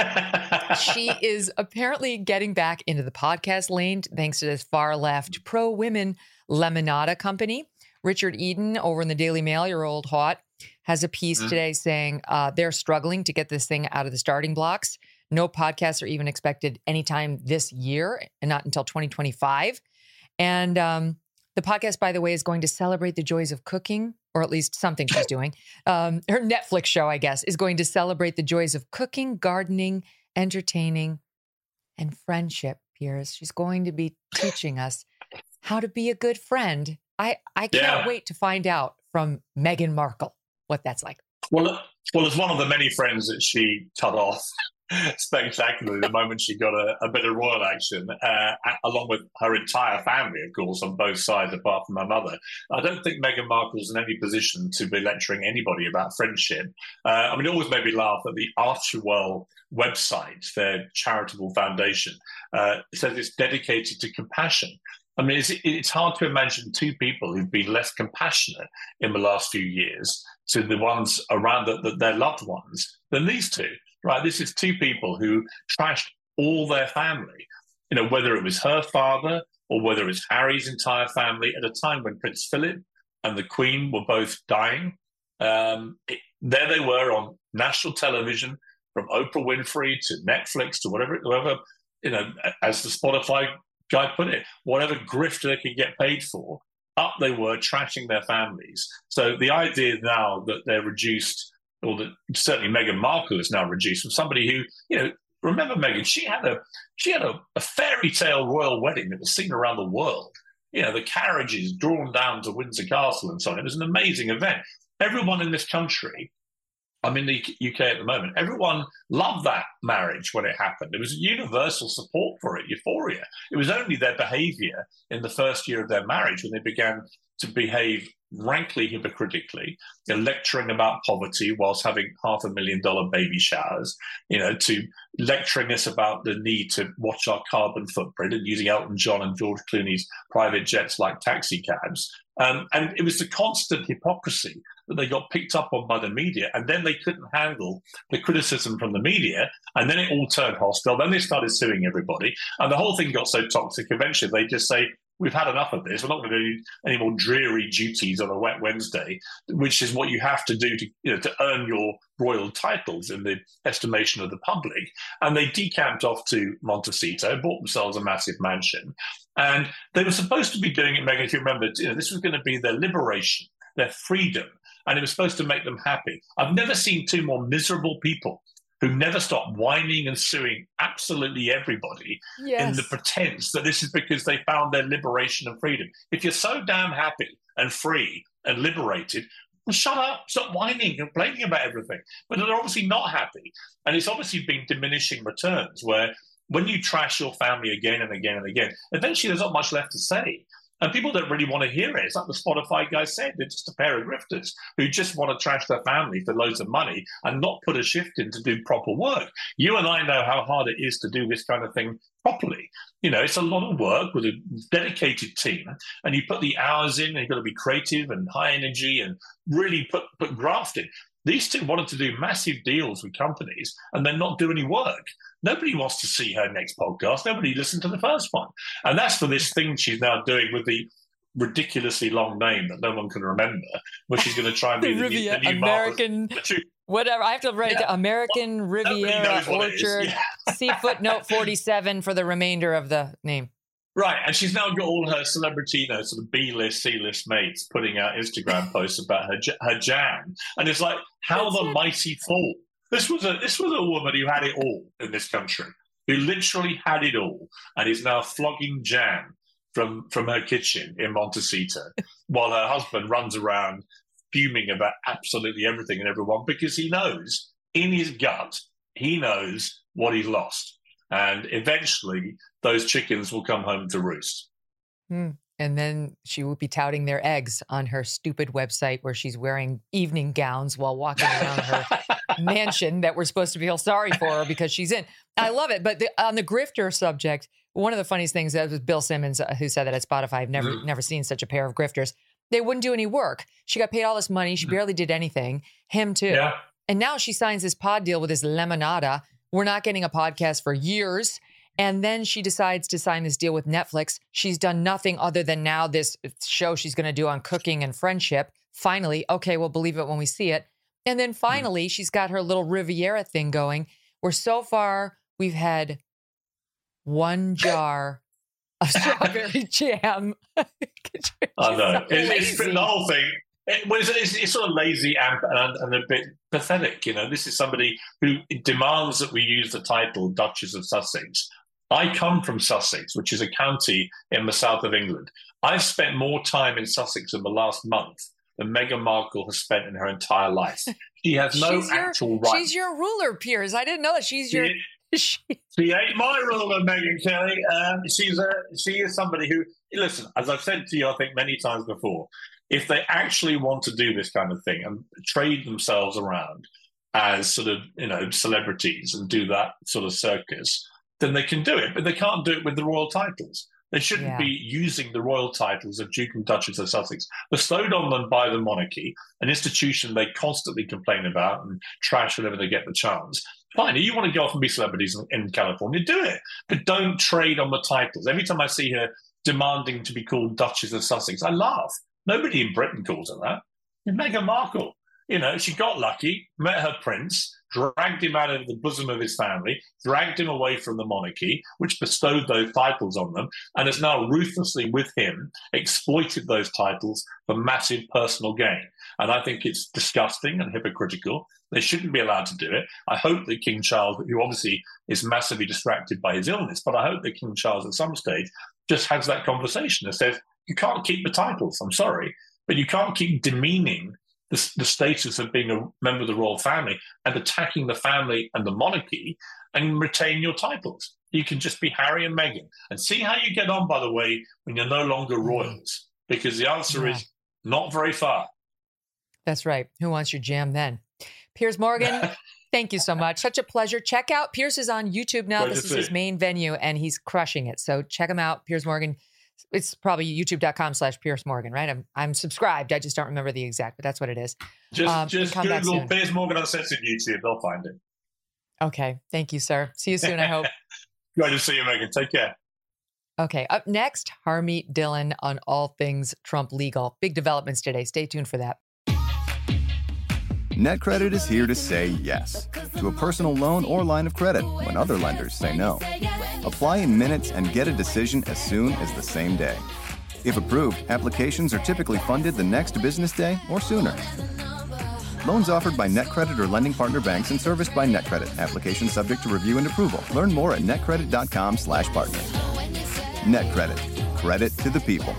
she is apparently getting back into the podcast lane thanks to this far left pro women Lemonada company. Richard Eden over in the Daily Mail, your old hot, has a piece Mm. today saying uh, they're struggling to get this thing out of the starting blocks. No podcasts are even expected anytime this year and not until twenty twenty-five. And um, the podcast, by the way, is going to celebrate the joys of cooking, or at least something she's doing. Um, her Netflix show, I guess, is going to celebrate the joys of cooking, gardening, entertaining, and friendship, Piers. She's going to be teaching us how to be a good friend. I, I can't Yeah. wait to find out from Meghan Markle what that's like. Well, well, as one of the many friends that she cut off spectacularly the moment she got a, a bit of royal action, uh, along with her entire family, of course, on both sides, apart from her mother. I don't think Meghan Markle's in any position to be lecturing anybody about friendship. Uh, I mean, it always made me laugh that the Archewell website, their charitable foundation, uh, says it's dedicated to compassion. I mean, it's, it's hard to imagine two people who've been less compassionate in the last few years to the ones around the, the, their loved ones than these two, right? This is two people who trashed all their family, you know, whether it was her father or whether it was Harry's entire family at a time when Prince Philip and the Queen were both dying. Um, it, there they were on national television, from Oprah Winfrey to Netflix to whatever, whoever, you know, as the Spotify guy put it, whatever grift they could get paid for, up they were trashing their families. So the idea now that they're reduced, or that certainly Meghan Markle is now reduced from somebody who, you know, remember Meghan, she had a she had a, a fairy tale royal wedding that was seen around the world. You know, the carriages drawn down to Windsor Castle and so on. It was an amazing event. Everyone in this country, I'm in the U K at the moment, everyone loved that marriage when it happened. There was universal support for it, euphoria. It was only their behavior in the first year of their marriage when they began to behave rankly hypocritically, you know, lecturing about poverty whilst having half a million dollar baby showers, you know, to lecturing us about the need to watch our carbon footprint and using Elton John and George Clooney's private jets like taxi cabs. Um, and it was the constant hypocrisy that they got picked up on by the media, and then they couldn't handle the criticism from the media, and then it all turned hostile. Then they started suing everybody, and the whole thing got so toxic, eventually they just say, we've had enough of this. We're not going to do any more dreary duties on a wet Wednesday, which is what you have to do to, you know, to earn your royal titles in the estimation of the public. And they decamped off to Montecito, bought themselves a massive mansion. And they were supposed to be doing it, Meghan, if you remember, you know, this was going to be their liberation, their freedom, and it was supposed to make them happy. I've never seen two more miserable people who never stop whining and suing absolutely everybody Yes. in the pretense that this is because they found their liberation and freedom. If you're so damn happy and free and liberated, well, shut up, stop whining and complaining about everything. But they're obviously not happy. And it's obviously been diminishing returns where when you trash your family again and again and again, eventually there's not much left to say. And people don't really want to hear it. It's like the Spotify guy said. They're just a pair of grifters who just want to trash their family for loads of money and not put a shift in to do proper work. You and I know how hard it is to do this kind of thing properly. You know, it's a lot of work with a dedicated team, and you put the hours in, and you've got to be creative and high energy and really put, put graft in. These two wanted to do massive deals with companies and then not do any work. Nobody wants to see her next podcast. Nobody listened to the first one. And that's for this thing she's now doing with the ridiculously long name that no one can remember, where she's going to try and be the, Riviera, new, the new American, Marvel. whatever. I have to write Yeah. it down. American Riviera knows what it is. Orchard. Yeah. See footnote forty-seven for the remainder of the name. Right, and she's now got all her celebrity, you know, sort of B-list, C-list mates putting out Instagram posts about her her jam, and it's like, how the mighty fall. This was a this was a woman who had it all in this country, who literally had it all, and is now flogging jam from from her kitchen in Montecito, while her husband runs around fuming about absolutely everything and everyone, because he knows in his gut, he knows what he's lost. And eventually those chickens will come home to roost. Hmm. And then she will be touting their eggs on her stupid website where she's wearing evening gowns while walking around her mansion that we're supposed to feel sorry for her because she's in. I love it. But the, on the grifter subject, one of the funniest things, that was Bill Simmons uh, who said that at Spotify. I've never, mm. never seen such a pair of grifters. They wouldn't do any work. She got paid all this money. She barely did anything. Him too. Yeah. And now she signs this pod deal with this Lemonada. We're not getting a podcast for years. And then she decides to sign this deal with Netflix. She's done nothing other than now this show she's going to do on cooking and friendship. Finally, okay, we'll believe it when we see it. And then finally, mm. she's got her little Riviera thing going, where so far we've had one jar of strawberry jam. I know. So it's, it's been the whole thing. It, well, it's, it's, it's sort of lazy and, and, and a bit pathetic. You know, this is somebody who demands that we use the title Duchess of Sussex. I come from Sussex, which is a county in the south of England. I've spent more time in Sussex in the last month than Meghan Markle has spent in her entire life. She has no she's actual your, right. She's your ruler, Piers. I didn't know that. She's your... She, she ain't my ruler, Megyn Kelly. Um, she's a, she is somebody who, listen, as I've said to you, I think many times before, if they actually want to do this kind of thing and trade themselves around as sort of, you know, celebrities and do that sort of circus, then they can do it. But they can't do it with the royal titles. They shouldn't yeah. be using the royal titles of Duke and Duchess of Sussex, bestowed on them by the monarchy, an institution they constantly complain about and trash whenever they get the chance. Fine, you want to go off and be celebrities in, in California, do it. But don't trade on the titles. Every time I see her demanding to be called Duchess of Sussex, I laugh. Nobody in Britain calls her that. Meghan Markle. You know, she got lucky, met her prince, dragged him out of the bosom of his family, dragged him away from the monarchy, which bestowed those titles on them, and has now ruthlessly, with him, exploited those titles for massive personal gain. And I think it's disgusting and hypocritical. They shouldn't be allowed to do it. I hope that King Charles, who obviously is massively distracted by his illness, but I hope that King Charles at some stage just has that conversation and says, you can't keep the titles, I'm sorry, but you can't keep demeaning the, the status of being a member of the royal family and attacking the family and the monarchy and retain your titles. You can just be Harry and Meghan. And see how you get on, by the way, when you're no longer royals, because the answer yeah. is not very far. That's right. Who wants your jam then? Piers Morgan, thank you so much. Such a pleasure. Check out, Piers is on YouTube now. Great this is see. his main venue, and he's crushing it. So check him out, Piers Morgan. It's probably youtube.com slash Piers Morgan, right? I'm I'm subscribed. I just don't remember the exact, but that's what it is. Just, um, just Google Piers Morgan Uncensored YouTube. They'll find it. Okay. Thank you, sir. See you soon, I hope. Great to see you, Megyn. Take care. Okay. Up next, Harmeet Dillon on all things Trump legal. Big developments today. Stay tuned for that. NetCredit is here to say yes to a personal loan or line of credit when other lenders say no. Apply in minutes and get a decision as soon as the same day. If approved, applications are typically funded the next business day or sooner. Loans offered by NetCredit or lending partner banks and serviced by NetCredit. Application subject to review and approval. Learn more at netcredit.com slash partners. NetCredit. Credit to the people.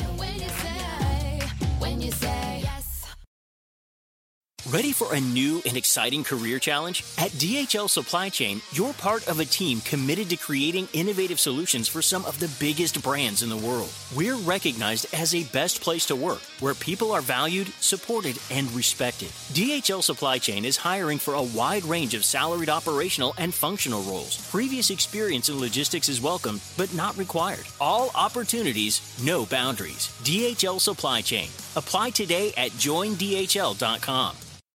Ready for a new and exciting career challenge? At D H L Supply Chain, you're part of a team committed to creating innovative solutions for some of the biggest brands in the world. We're recognized as a best place to work, where people are valued, supported, and respected. D H L Supply Chain is hiring for a wide range of salaried operational and functional roles. Previous experience in logistics is welcome, but not required. All opportunities, no boundaries. D H L Supply Chain. Apply today at join D H L dot com.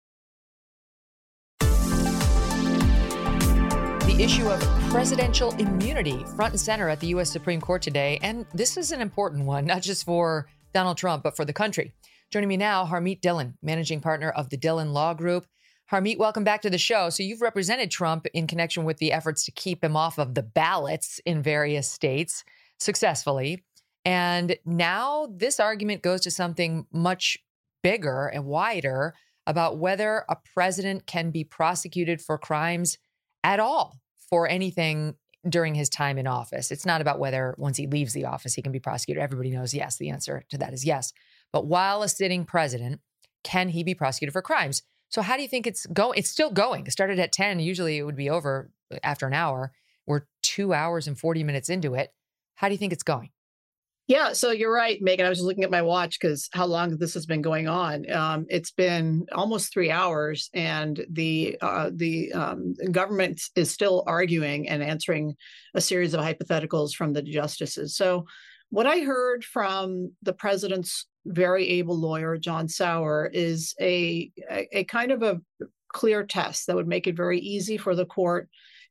The issue of presidential immunity front and center at the U S Supreme Court today. And this is an important one, not just for Donald Trump, but for the country. Joining me now, Harmeet Dillon, managing partner of the Dillon Law Group. Harmeet, welcome back to the show. So you've represented Trump in connection with the efforts to keep him off of the ballots in various states successfully. And now this argument goes to something much bigger and wider about whether a president can be prosecuted for crimes at all for anything during his time in office. It's not about whether once he leaves the office, he can be prosecuted. Everybody knows, yes, the answer to that is yes. But while a sitting president, can he be prosecuted for crimes? So how do you think it's going? It's still going. It started at ten. Usually it would be over after an hour. We're two hours and forty minutes into it. How do you think it's going? Yeah, so you're right, Megyn. I was just looking at my watch because how long this has been going on. Um, it's been almost three hours, and the uh, the um, government is still arguing and answering a series of hypotheticals from the justices. So what I heard from the president's very able lawyer, John Sauer, is a, a, a kind of a clear test that would make it very easy for the court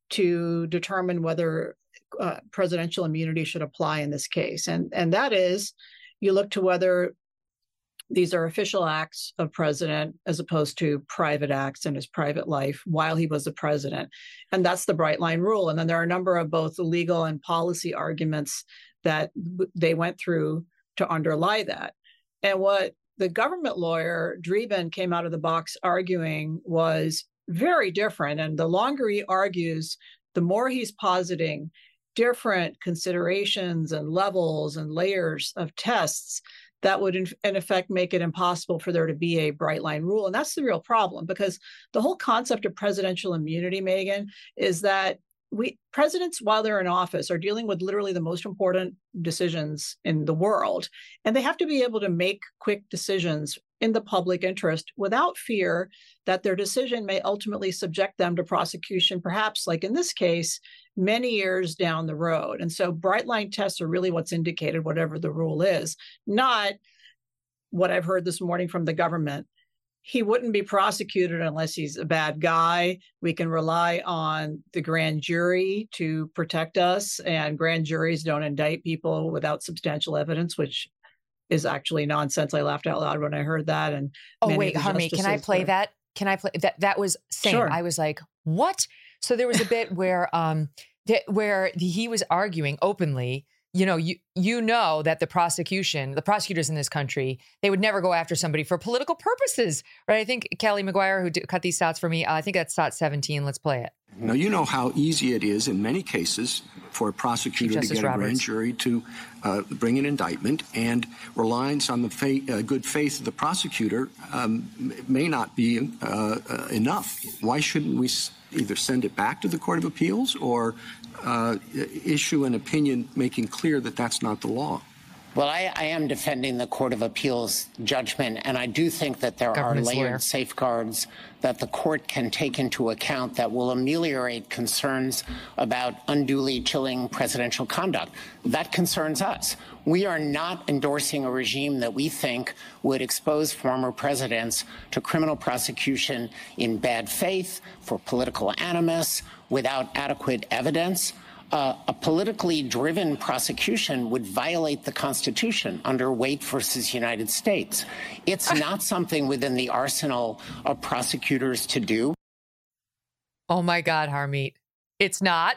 to determine whether uh, presidential immunity should apply in this case. And, and that is, you look to whether these are official acts of president as opposed to private acts in his private life while he was the president. And that's the bright line rule. And then there are a number of both legal and policy arguments that they went through to underlie that. And what the government lawyer, Dreeben, came out of the box arguing was very different. And the longer he argues, the more he's positing different considerations and levels and layers of tests that would, in, in effect, make it impossible for there to be a bright line rule. And that's the real problem, because the whole concept of presidential immunity, Megyn, is that we presidents, while they're in office, are dealing with literally the most important decisions in the world. And they have to be able to make quick decisions in the public interest without fear that their decision may ultimately subject them to prosecution, perhaps like in this case, many years down the road. And so bright line tests are really what's indicated, whatever the rule is, not what I've heard this morning from the government. He wouldn't be prosecuted unless he's a bad guy. We can rely on the grand jury to protect us, and grand juries don't indict people without substantial evidence, which is actually nonsense. I laughed out loud when I heard that. And oh wait, Harmeet, can I play were... that? Can I play that? That was same. Sure. I was like, what? So there was a bit where um th- where he was arguing openly. You know, you you know that the prosecution, the prosecutors in this country, they would never go after somebody for political purposes, right? I think Kelly McGuire, who d- cut these stats for me, uh, I think that's stat seventeen. Let's play it. Now, you know how easy it is in many cases for a prosecutor Justice to get Roberts. a grand jury to uh, bring an indictment, and reliance on the fa- uh, good faith of the prosecutor um, may not be uh, uh, enough. Why shouldn't we s- either send it back to the Court of Appeals or uh, issue an opinion making clear that that's not the law? Well, I, I am defending the Court of Appeals judgment, and I do think that there are layered lawyer. safeguards that the court can take into account that will ameliorate concerns about unduly chilling presidential conduct. That concerns us. We are not endorsing a regime that we think would expose former presidents to criminal prosecution in bad faith, for political animus, without adequate evidence. Uh, a politically driven prosecution would violate the Constitution under Waite versus United States. It's not something within the arsenal of prosecutors to do. Oh my God, Harmeet. It's not.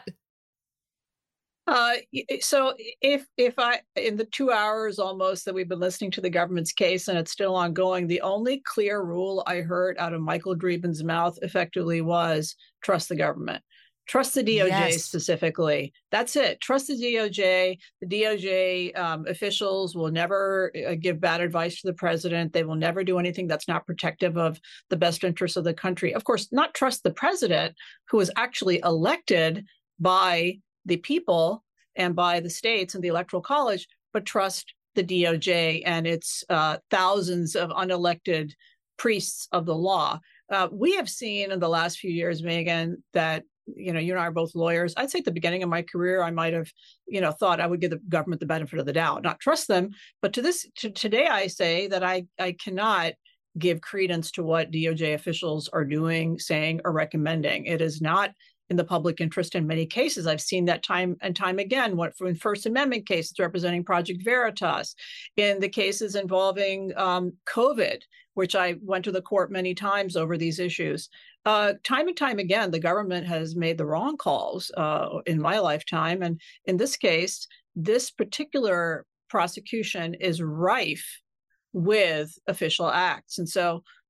Uh, so if if I, in the two hours almost that we've been listening to the government's case and it's still ongoing, the only clear rule I heard out of Michael Dreeben's mouth effectively was trust the government. Trust the D O J Yes. specifically. That's it. Trust the D O J. The D O J um, officials will never uh, give bad advice to the president. They will never do anything that's not protective of the best interests of the country. Of course, not trust the president, who was actually elected by the people and by the states and the Electoral College, but trust the D O J and its uh, thousands of unelected priests of the law. Uh, we have seen in the last few years, Megyn, that you know, you and I are both lawyers. I'd say at the beginning of my career, I might have, you know, thought I would give the government the benefit of the doubt, not trust them. But to this, to today, I say that I, I cannot give credence to what D O J officials are doing, saying, or recommending. It is not in the public interest in many cases. I've seen that time and time again, what from First Amendment cases representing Project Veritas, in the cases involving um, COVID, which I went to the court many times over these issues. Uh, time and time again, the government has made the wrong calls uh, in my lifetime. And in this case, this particular prosecution is rife with official acts. And so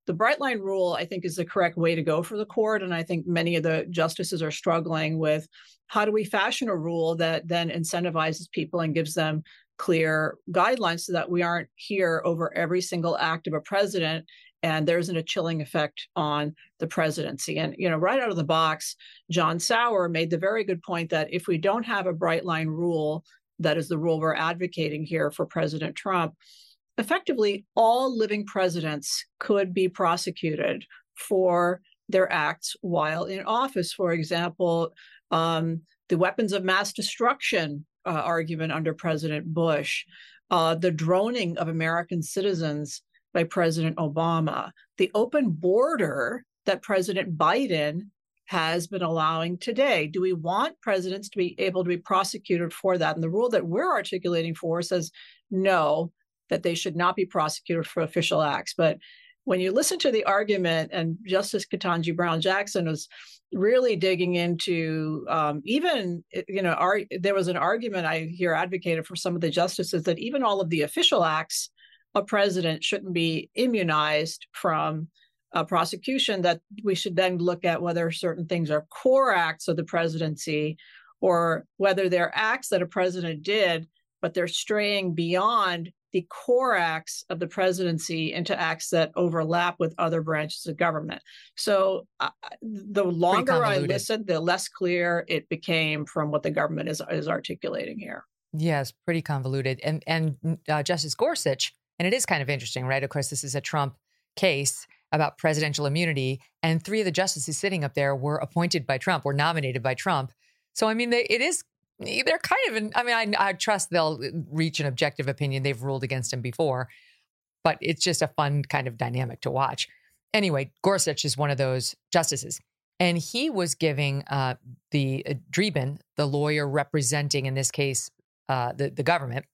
the bright line rule, I think, is the correct way to go for the court. And I think many of the justices are struggling with how do we fashion a rule that then incentivizes people and gives them clear guidelines so that we aren't here over every single act of a president and there isn't a chilling effect on the presidency. And, you know, right out of the box, John Sauer made the very good point that if we don't have a bright line rule, that is the rule we're advocating here for President Trump, effectively all living presidents could be prosecuted for their acts while in office. For example, um, the weapons of mass destruction uh, argument under President Bush, uh, the droning of American citizens by President Obama, the open border that President Biden has been allowing today. Do we want presidents to be able to be prosecuted for that? And the rule that we're articulating for says no, that they should not be prosecuted for official acts. But when you listen to the argument, and Justice Ketanji Brown Jackson was really digging into um, even, you know, our, there was an argument I hear advocated for some of the justices that even all of the official acts of president shouldn't be immunized from uh, prosecution, that we should then look at whether certain things are core acts of the presidency or whether they're acts that a president did, but they're straying beyond the core acts of the presidency into acts that overlap with other branches of government. So uh, the longer I listened, the less clear it became from what the government is, is articulating here. Yes, pretty convoluted. And, and uh, Justice Gorsuch, and it is kind of interesting, right? Of course, this is a Trump case about presidential immunity, and three of the justices sitting up there were appointed by Trump, were nominated by Trump. So, I mean, they, it is, they're kind of, in, I mean, I, I trust they'll reach an objective opinion. They've ruled against him before, but it's just a fun kind of dynamic to watch. Anyway, Gorsuch is one of those justices, and he was giving uh, the uh, Dreeben, the lawyer representing, in this case, uh, the, the government,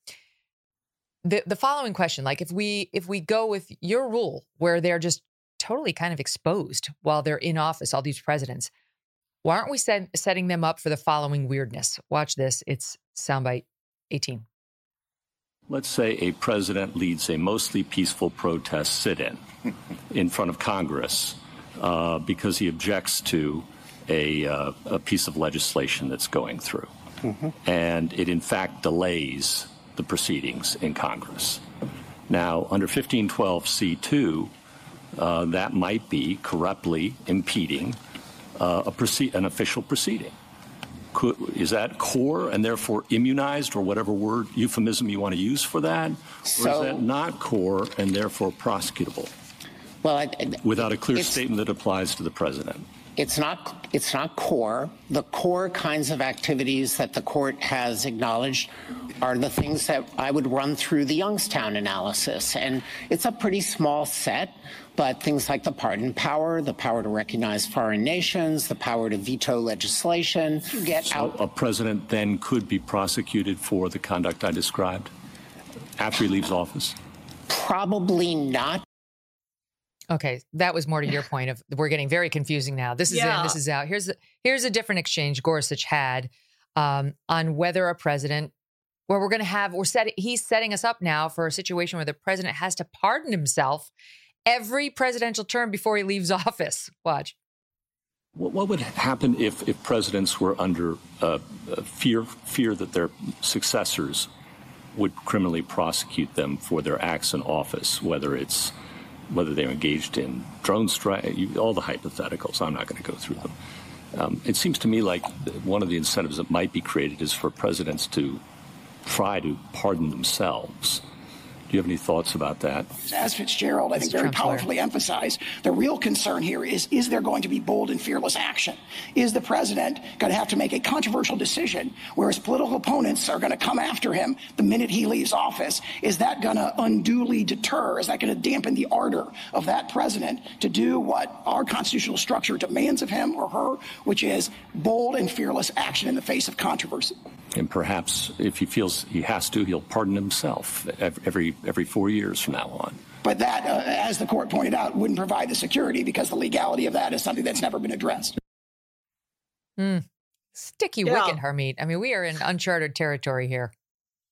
the, the following question. Like, if we, if we go with your rule where they're just totally kind of exposed while they're in office, all these presidents, why aren't we set, setting them up for the following weirdness? Watch this. It's soundbite eighteen. Let's say a president leads a mostly peaceful protest sit-in in front of Congress uh, because he objects to a, uh, a piece of legislation that's going through. Mm-hmm. And it, in fact, delays the proceedings in Congress. Now, under fifteen twelve C two, uh, that might be corruptly impeding uh, a proceed, an official proceeding. Could, is that core and therefore immunized, or whatever word euphemism you want to use for that? So, or is that not core and therefore prosecutable? Well, I, I, without a clear statement that applies to the president. It's not, it's not core. The core kinds of activities that the court has acknowledged are the things that I would run through the Youngstown analysis. And it's a pretty small set, but things like the pardon power, the power to recognize foreign nations, the power to veto legislation, get so out. A president then could be prosecuted for the conduct I described after he leaves office? Probably not. Okay, that was more to your point of we're getting very confusing now. This is Yeah. in, this is out. Here's a, here's a different exchange Gorsuch had um, on whether a president, where we're going to have, we're set, he's setting us up now for a situation where the president has to pardon himself every presidential term before he leaves office. Watch. What, what would happen if, if presidents were under uh, fear fear that their successors would criminally prosecute them for their acts in office, whether it's whether they're engaged in drone strike, all the hypotheticals? I'm not going to go through them. Um, it seems to me like one of the incentives that might be created is for presidents to try to pardon themselves. Do you have any thoughts about that? As Fitzgerald, I think, very powerfully emphasized, the real concern here is, is there going to be bold and fearless action? Is the president going to have to make a controversial decision where his political opponents are going to come after him the minute he leaves office? Is that going to unduly deter? Is that going to dampen the ardor of that president to do what our constitutional structure demands of him or her, which is bold and fearless action in the face of controversy? And perhaps if he feels he has to, he'll pardon himself every every four years from now on. But that, uh, as the court pointed out, wouldn't provide the security because the legality of that is something that's never been addressed. Mm. Sticky Yeah. wicket, Harmeet. I mean, we are in uncharted territory here.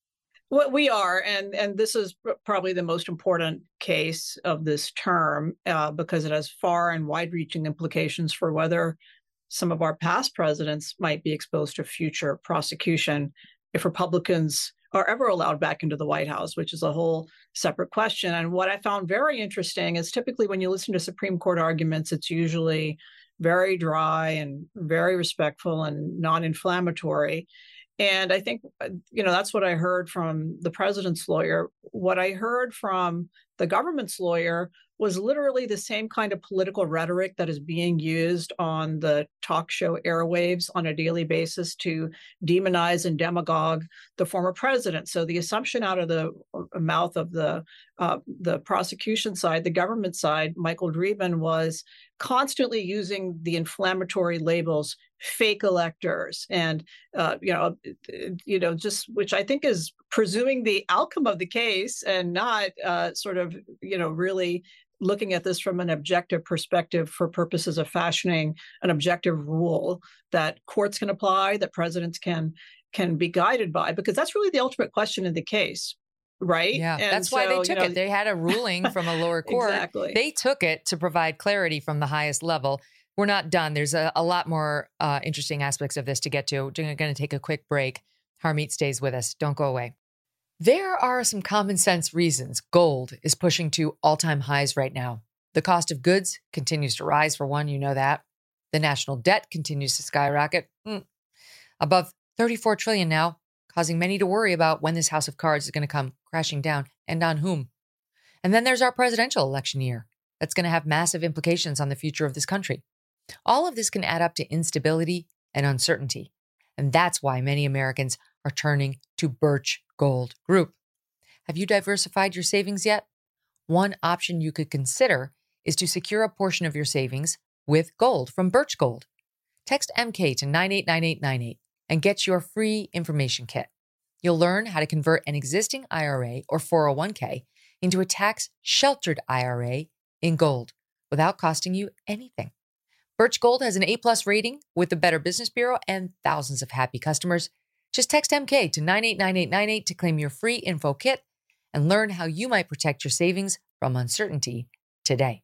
Well, we are, and and this is probably the most important case of this term uh, because it has far and wide-reaching implications for whether some of our past presidents might be exposed to future prosecution if Republicans are ever allowed back into the White House, which is a whole separate question. And what I found very interesting is typically when you listen to Supreme Court arguments, it's usually very dry and very respectful and non-inflammatory. And I think, you know, that's what I heard from the president's lawyer. What I heard from the government's lawyer was literally the same kind of political rhetoric that is being used on the talk show airwaves on a daily basis to demonize and demagogue the former president. So the assumption out of the mouth of the uh, the prosecution side, the government side, Michael Dreeben, was constantly using the inflammatory labels fake electors and uh, you know you know just which I think is presuming the outcome of the case and not uh, sort of you know really looking at this from an objective perspective for purposes of fashioning an objective rule that courts can apply, that presidents can can be guided by, because that's really the ultimate question in the case. Right. Yeah, and that's so, why they took you know, it. They had a ruling from a lower court. Exactly. They took it to provide clarity from the highest level. We're not done. There's a, a lot more uh, interesting aspects of this to get to. We're going to take a quick break. Harmeet stays with us. Don't go away. There are some common sense reasons gold is pushing to all-time highs right now. The cost of goods continues to rise, for one, you know that. The national debt continues to skyrocket. Mm. Above thirty-four trillion dollars now, causing many to worry about when this house of cards is going to come crashing down and on whom. And then there's our presidential election year. That's going to have massive implications on the future of this country. All of this can add up to instability and uncertainty. And that's why many Americans are turning to Birch Gold Group. Have you diversified your savings yet? One option you could consider is to secure a portion of your savings with gold from Birch Gold. Text M K to nine eight nine eight nine eight and get your free information kit. You'll learn how to convert an existing I R A or four oh one k into a tax-sheltered I R A in gold without costing you anything. Birch Gold has an A-plus rating with the Better Business Bureau and thousands of happy customers. Just text M K to nine eight nine eight nine eight to claim your free info kit and learn how you might protect your savings from uncertainty today.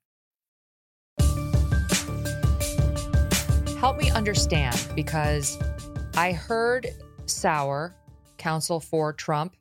Help me understand, because I heard Sauer, counsel for Trump,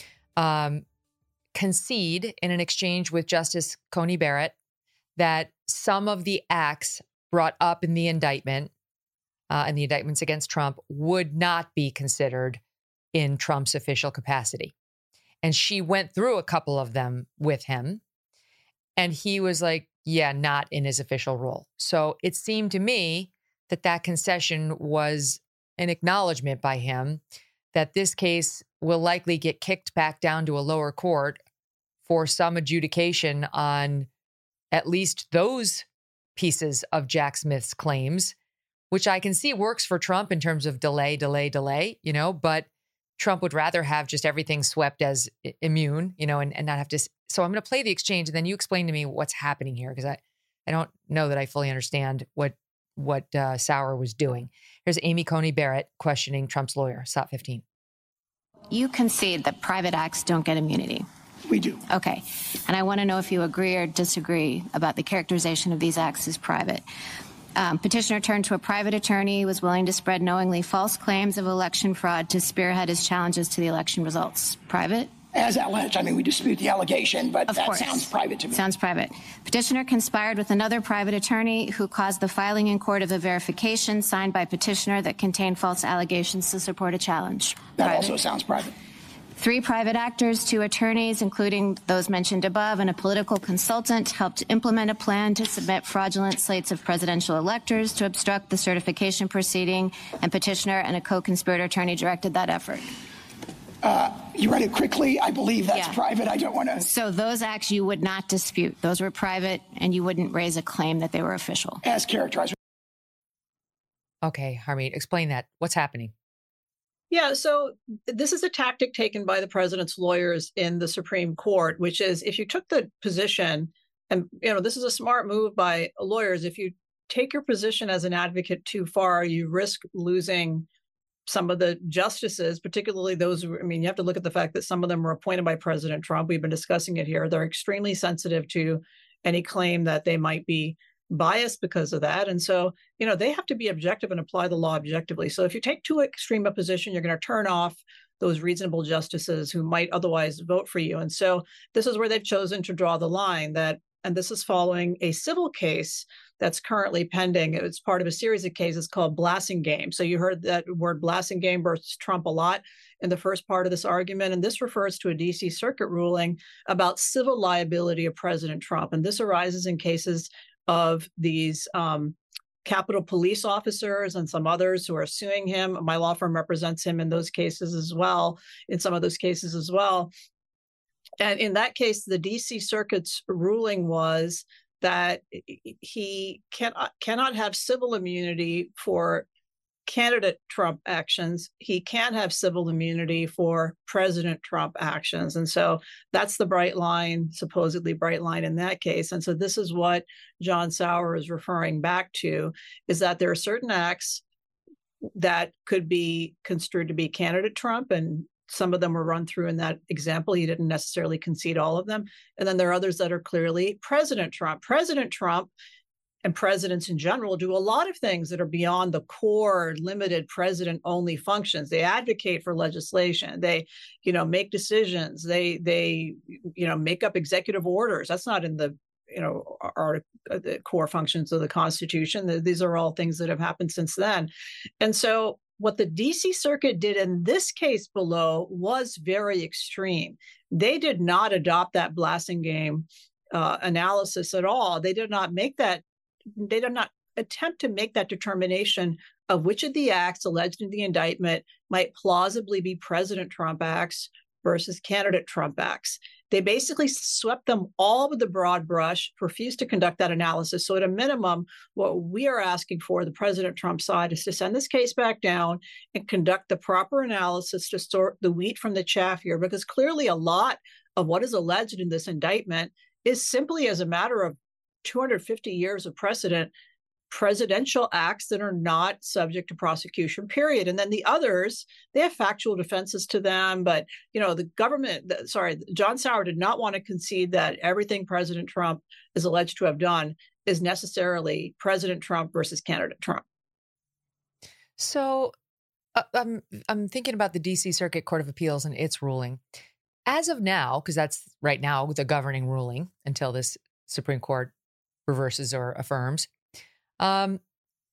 um, concede in an exchange with Justice Coney Barrett that some of the acts brought up in the indictment uh, and the indictments against Trump would not be considered in Trump's official capacity. And she went through a couple of them with him. And he was like, yeah, not in his official role. So it seemed to me that that concession was an acknowledgement by him that this case will likely get kicked back down to a lower court for some adjudication on at least those pieces of Jack Smith's claims, which I can see works for Trump in terms of delay, delay, delay, you know, but Trump would rather have just everything swept as immune, you know, and, and not have to. So I'm going to play the exchange and then you explain to me what's happening here, because I, I don't know that I fully understand what what uh, Sauer was doing. Here's Amy Coney Barrett questioning Trump's lawyer, S O T fifteen. You concede that private acts don't get immunity. We do. Okay. And I want to know if you agree or disagree about the characterization of these acts as private. Um, petitioner turned to a private attorney, was willing to spread knowingly false claims of election fraud to spearhead his challenges to the election results. Private? As alleged. I mean, we dispute the allegation, but of that course. sounds private to me. Sounds private. Petitioner conspired with another private attorney who caused the filing in court of a verification signed by petitioner that contained false allegations to support a challenge. That Private. also sounds private. Three private actors, two attorneys, including those mentioned above, and a political consultant helped implement a plan to submit fraudulent slates of presidential electors to obstruct the certification proceeding, and petitioner and a co-conspirator attorney directed that effort. Uh, you read it quickly. I believe that's Yeah. private. I don't want to. So those acts you would not dispute. Those were private, and you wouldn't raise a claim that they were official. As characterized. Okay, Harmeet, explain that. What's happening? Yeah, so this is a tactic taken by the president's lawyers in the Supreme Court, which is if you took the position, and you know this is a smart move by lawyers, if you take your position as an advocate too far, you risk losing some of the justices, particularly those, I mean, you have to look at the fact that some of them were appointed by President Trump. We've been discussing it here. They're extremely sensitive to any claim that they might be biased because of that. And so, you know, they have to be objective and apply the law objectively. So if you take too extreme a position, you're going to turn off those reasonable justices who might otherwise vote for you. And so this is where they've chosen to draw the line that, and this is following a civil case that's currently pending. It's part of a series of cases called Blassingame. So you heard that word Blassingame versus Trump a lot in the first part of this argument. And this refers to a D C Circuit ruling about civil liability of President Trump. And this arises in cases of these um, Capitol Police officers and some others who are suing him. My law firm represents him in those cases as well, in some of those cases as well. And in that case, the D C Circuit's ruling was that he cannot, cannot have civil immunity for candidate Trump actions. He can't have civil immunity for President Trump actions. And so that's the bright line, supposedly bright line in that case. And so this is what John Sauer is referring back to, is that there are certain acts that could be construed to be candidate Trump, and some of them were run through in that example. He didn't necessarily concede all of them. And then there are others that are clearly President Trump. President Trump and presidents in general do a lot of things that are beyond the core limited president-only functions. They advocate for legislation. They, you know, make decisions. They, they, you know, make up executive orders. That's not in the, you know, our, the core functions of the Constitution. These are all things that have happened since then. And so what the D C Circuit did in this case below was very extreme. They did not adopt that Blassingame uh, analysis at all. They did not make that They did not attempt to make that determination of which of the acts alleged in the indictment might plausibly be President Trump acts versus candidate Trump acts. They basically swept them all with the broad brush, refused to conduct that analysis. So at a minimum, what we are asking for, the President Trump side, is to send this case back down and conduct the proper analysis to sort the wheat from the chaff here, because clearly a lot of what is alleged in this indictment is simply as a matter of two hundred fifty years of precedent, presidential acts that are not subject to prosecution, period. And then the others, they have factual defenses to them. But, you know, the government, sorry, John Sauer did not want to concede that everything President Trump is alleged to have done is necessarily President Trump versus candidate Trump. So uh, I'm, I'm thinking about the D C Circuit Court of Appeals and its ruling. As of now, because that's right now the governing ruling until this Supreme Court reverses or affirms. Um,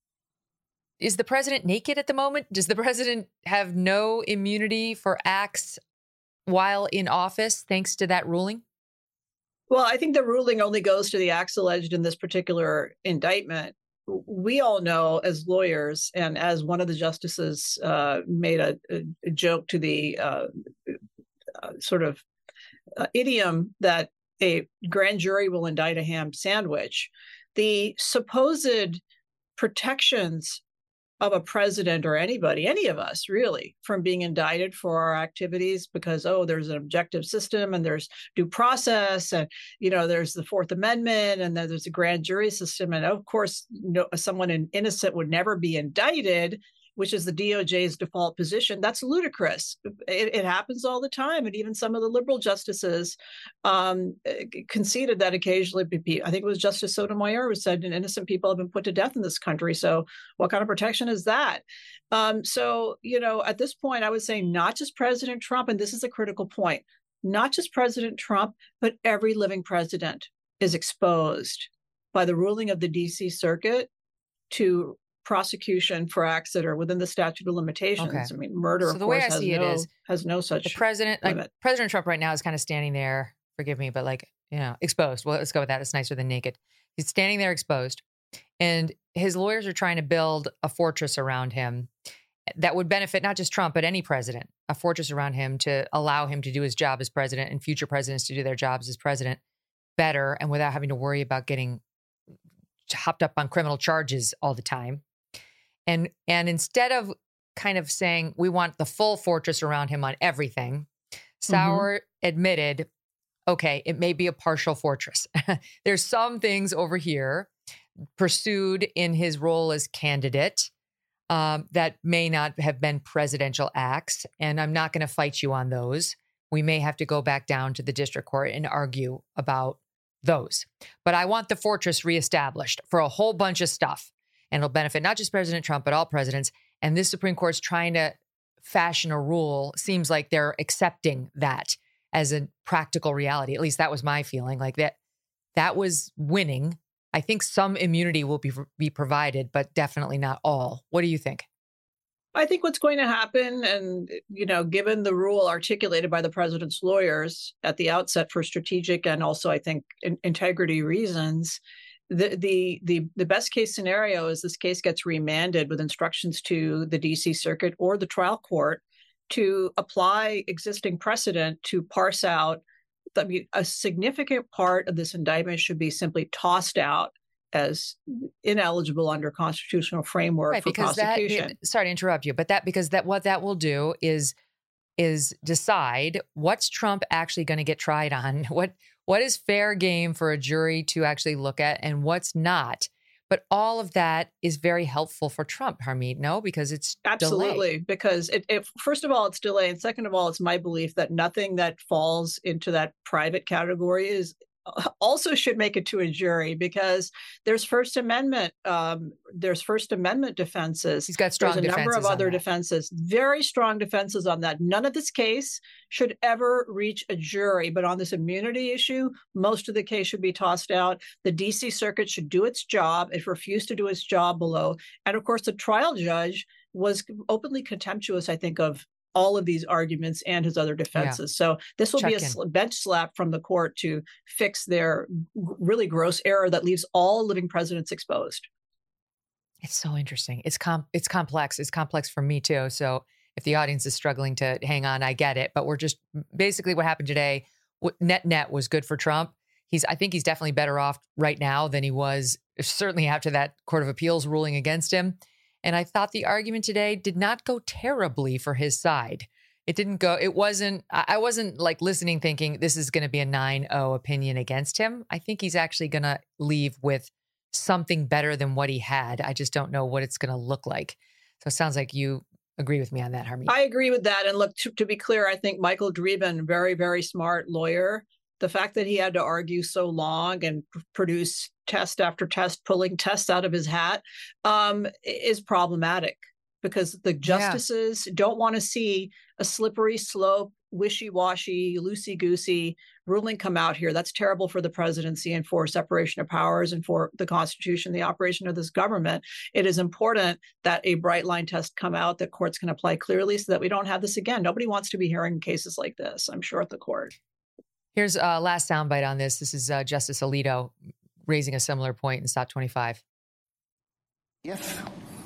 is the president naked at the moment? Does the president have no immunity for acts while in office, thanks to that ruling? Well, I think the ruling only goes to the acts alleged in this particular indictment. We all know as lawyers, and as one of the justices uh, made a, a joke to the uh, uh, sort of uh, idiom that a grand jury will indict a ham sandwich. The supposed protections of a president or anybody, any of us really, from being indicted for our activities because, oh, there's an objective system and there's due process and, you know, there's the Fourth Amendment and then there's a grand jury system. And of course, no, someone innocent would never be indicted, which is the D O J's default position. That's ludicrous. It, it happens all the time. And even some of the liberal justices um, conceded that occasionally. I think it was Justice Sotomayor who said innocent people have been put to death in this country. So what kind of protection is that? Um, so, you know, at this point, I would say not just President Trump, and this is a critical point, not just President Trump, but every living president is exposed by the ruling of the D C Circuit to prosecution for acts that are within the statute of limitations. Okay. I mean, murder, so of the course, way I has, see no, it is, has no such the president, limit. like President Trump right now is kind of standing there, forgive me, but like, you know, exposed. Well, let's go with that. It's nicer than naked. He's standing there exposed, and his lawyers are trying to build a fortress around him that would benefit not just Trump, but any president, a fortress around him to allow him to do his job as president and future presidents to do their jobs as president better and without having to worry about getting hopped up on criminal charges all the time. And and instead of kind of saying we want the full fortress around him on everything, Sauer mm-hmm. admitted, okay, it may be a partial fortress. There's some things over here pursued in his role as candidate um, that may not have been presidential acts. And I'm not going to fight you on those. We may have to go back down to the district court and argue about those. But I want the fortress reestablished for a whole bunch of stuff. And it'll benefit not just President Trump, but all presidents. And this Supreme Court's trying to fashion a rule. Seems like they're accepting that as a practical reality. At least that was my feeling. Like that, that was winning. I think some immunity will be be provided, but definitely not all. What do you think? I think what's going to happen, and, you know, given the rule articulated by the president's lawyers at the outset for strategic and also, I think, in, integrity reasons, the, the the the best case scenario is this case gets remanded with instructions to the D C Circuit or the trial court to apply existing precedent to parse out. I mean, a significant part of this indictment should be simply tossed out as ineligible under constitutional framework right, for because prosecution. That, sorry to interrupt you, but that because that what that will do is is decide what's Trump actually going to get tried on, what what is fair game for a jury to actually look at, and what's not. But all of that is very helpful for Trump, Harmeet, no? Because it's Absolutely, delay. because it, it, first of all, it's delay. And second of all, it's my belief that nothing that falls into that private category is also should make it to a jury, because there's First Amendment, um, there's First Amendment defenses. He's got strong There's a defenses number of on other that. defenses, very strong defenses on that. None of this case should ever reach a jury, but on this immunity issue, most of the case should be tossed out. The D C Circuit should do its job. It refused to do its job below. And of course, the trial judge was openly contemptuous, I think, of all of these arguments and his other defenses. Yeah. So this will Check be a sl- bench slap from the court to fix their really gross error that leaves all living presidents exposed. It's so interesting. It's com- it's complex. It's complex for me too. So if the audience is struggling to hang on, I get it. But we're just basically what happened today. Net net was good for Trump. He's I think he's definitely better off right now than he was certainly after that Court of Appeals ruling against him. And I thought the argument today did not go terribly for his side. It didn't go, it wasn't, I wasn't like listening thinking this is going to be a nine oh opinion against him. I think he's actually going to leave with something better than what he had. I just don't know what it's going to look like. So it sounds like you agree with me on that, Harmeet. I agree with that. And look, to, to be clear, I think Michael Dreeben, very, very smart lawyer, the fact that he had to argue so long and pr- produce test after test, pulling tests out of his hat, um, is problematic, because the justices yeah. don't want to see a slippery slope, wishy-washy, loosey-goosey ruling come out here. That's terrible for the presidency and for separation of powers and for the Constitution, the operation of this government. It is important that a bright line test come out that courts can apply clearly so that we don't have this again. Nobody wants to be hearing cases like this, I'm sure, at the court. Here's a last soundbite on this. This is uh, Justice Alito raising a similar point in S O T twenty-five. If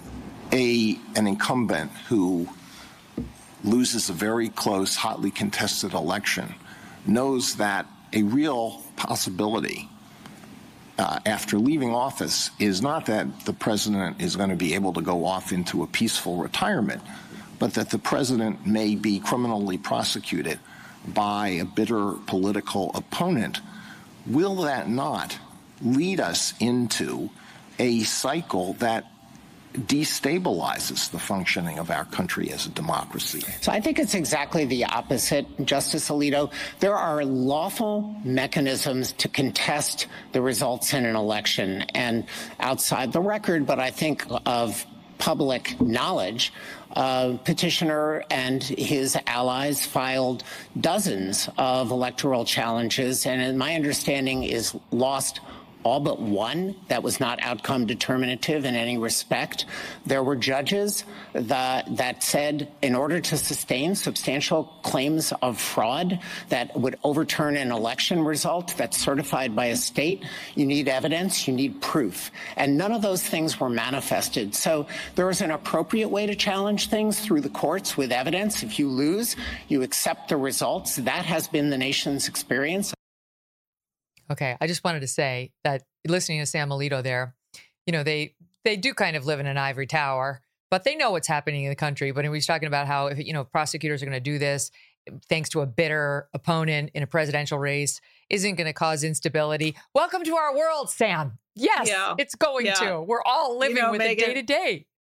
a an incumbent who loses a very close, hotly contested election knows that a real possibility uh, after leaving office is not that the president is going to be able to go off into a peaceful retirement, but that the president may be criminally prosecuted by a bitter political opponent, will that not lead us into a cycle that destabilizes the functioning of our country as a democracy? So I think it's exactly the opposite, Justice Alito. There are lawful mechanisms to contest the results in an election, and outside the record, but I think of public knowledge, uh, petitioner and his allies filed dozens of electoral challenges, and my understanding is lost all but one that was not outcome determinative in any respect. There were judges that, that said in order to sustain substantial claims of fraud that would overturn an election result that's certified by a state, you need evidence, you need proof. And none of those things were manifested. So there is an appropriate way to challenge things through the courts with evidence. If you lose, you accept the results. That has been the nation's experience. Okay, I just wanted to say that listening to Sam Alito there, you know, they they do kind of live in an ivory tower, but they know what's happening in the country. But he was talking about how, if, you know, prosecutors are going to do this thanks to a bitter opponent in a presidential race, isn't going to cause instability. Welcome to our world, Sam. Yes, yeah. it's going yeah. to. We're all living you know, with Megyn, it day to day.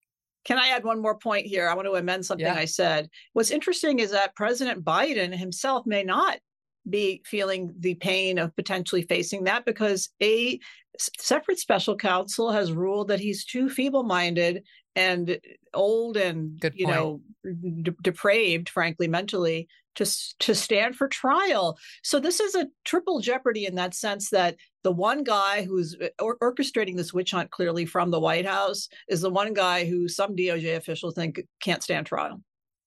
Can I add one more point here? I want to amend something Yeah. I said. What's interesting is that President Biden himself may not be feeling the pain of potentially facing that, because a s- separate special counsel has ruled that he's too feeble-minded and old and, Good you point. know, de- depraved, frankly, mentally, to s- to stand for trial. So this is a triple jeopardy in that sense, that the one guy who's or- orchestrating this witch hunt clearly from the White House is the one guy who some D O J officials think can't stand trial.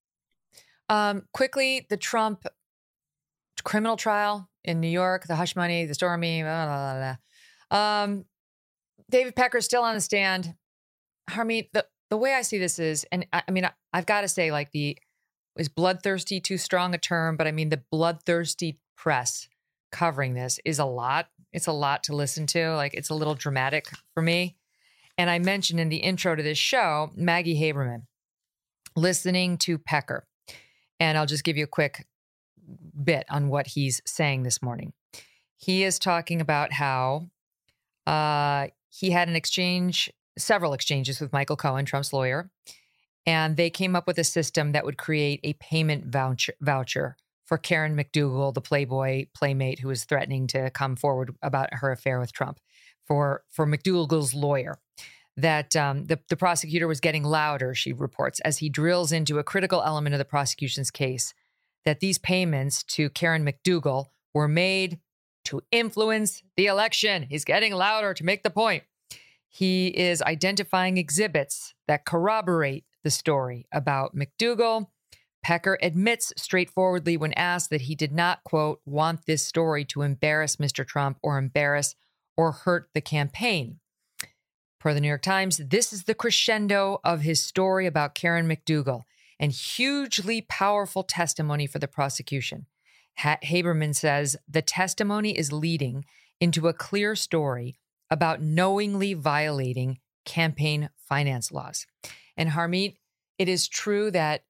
Um, quickly, the Trump criminal trial in New York, the hush money, the Stormy, blah, blah, blah, blah. Um, David Pecker's still on the stand. Harmeet, the, the way I see this is, and I, I mean, I, I've got to say, like, the, is bloodthirsty too strong a term? But I mean, the bloodthirsty press covering this is a lot. It's a lot to listen to. Like, it's a little dramatic for me. And I mentioned in the intro to this show, Maggie Haberman, listening to Pecker. And I'll just give you a quick bit on what he's saying this morning. He is talking about how uh, he had an exchange, several exchanges with Michael Cohen, Trump's lawyer, and they came up with a system that would create a payment voucher, voucher for Karen McDougal, the Playboy playmate who was threatening to come forward about her affair with Trump, for, for McDougal's lawyer. That um, the, the prosecutor was getting louder, she reports, as he drills into a critical element of the prosecution's case, that these payments to Karen McDougal were made to influence the election. He's getting louder to make the point. He is identifying exhibits that corroborate the story about McDougal. Pecker admits straightforwardly when asked that he did not, quote, want this story to embarrass Mister Trump or embarrass or hurt the campaign. Per the New York Times, this is the crescendo of his story about Karen McDougal and hugely powerful testimony for the prosecution. Ha- Haberman says the testimony is leading into a clear story about knowingly violating campaign finance laws. And Harmeet, it is true that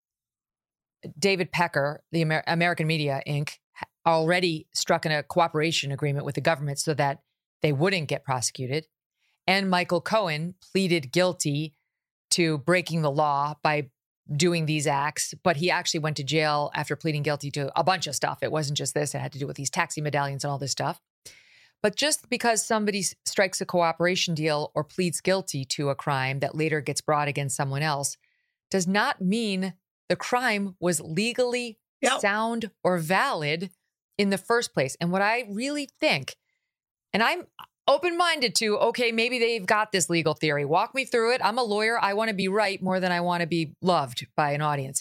David Pecker, the Amer- American Media Incorporated, already struck in a cooperation agreement with the government so that they wouldn't get prosecuted. And Michael Cohen pleaded guilty to breaking the law by doing these acts, but he actually went to jail after pleading guilty to a bunch of stuff. It wasn't just this. It had to do with these taxi medallions and all this stuff. But just because somebody strikes a cooperation deal or pleads guilty to a crime that later gets brought against someone else does not mean the crime was legally yep. sound or valid in the first place. And what I really think, and I'm open-minded to, okay, maybe they've got this legal theory. Walk me through it. I'm a lawyer. I want to be right more than I want to be loved by an audience.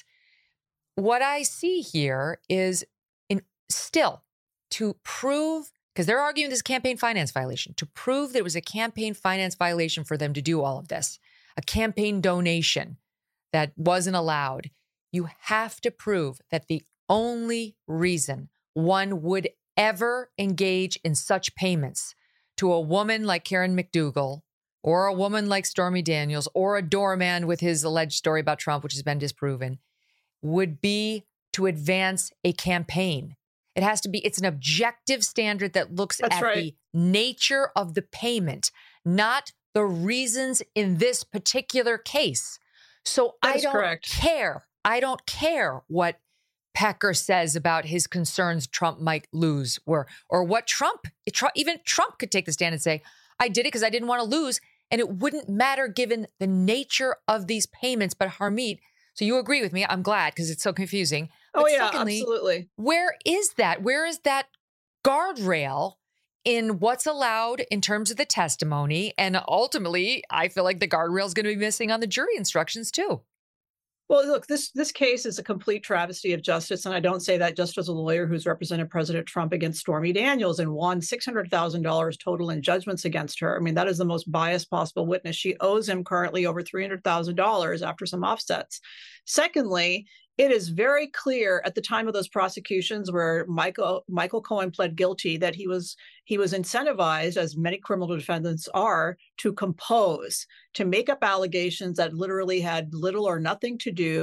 What I see here is in still to prove, because they're arguing this campaign finance violation, to prove that it was a campaign finance violation for them to do all of this, a campaign donation that wasn't allowed. You have to prove that the only reason one would ever engage in such payments to a woman like Karen McDougal or a woman like Stormy Daniels or a doorman with his alleged story about Trump, which has been disproven, would be to advance a campaign. It has to be, it's an objective standard that looks That's at right. the nature of the payment, not the reasons in this particular case. So That I is don't correct. care. I don't care what Pecker says about his concerns Trump might lose, or or what Trump, even Trump could take the stand and say, I did it because I didn't want to lose. And it wouldn't matter given the nature of these payments. But Harmeet, so you agree with me. I'm glad because it's so confusing. Oh, But yeah, secondly, absolutely. Where is that? Where is that guardrail in what's allowed in terms of the testimony? And ultimately, I feel like the guardrail is going to be missing on the jury instructions too. Well, look, this this case is a complete travesty of justice, and I don't say that just as a lawyer who's represented President Trump against Stormy Daniels and won six hundred thousand dollars total in judgments against her. I mean, that is the most biased possible witness. She owes him currently over three hundred thousand dollars after some offsets. Secondly, it is very clear at the time of those prosecutions where Michael Michael Cohen pled guilty that he was he was incentivized, as many criminal defendants are, to compose, to make up allegations that literally had little or nothing to do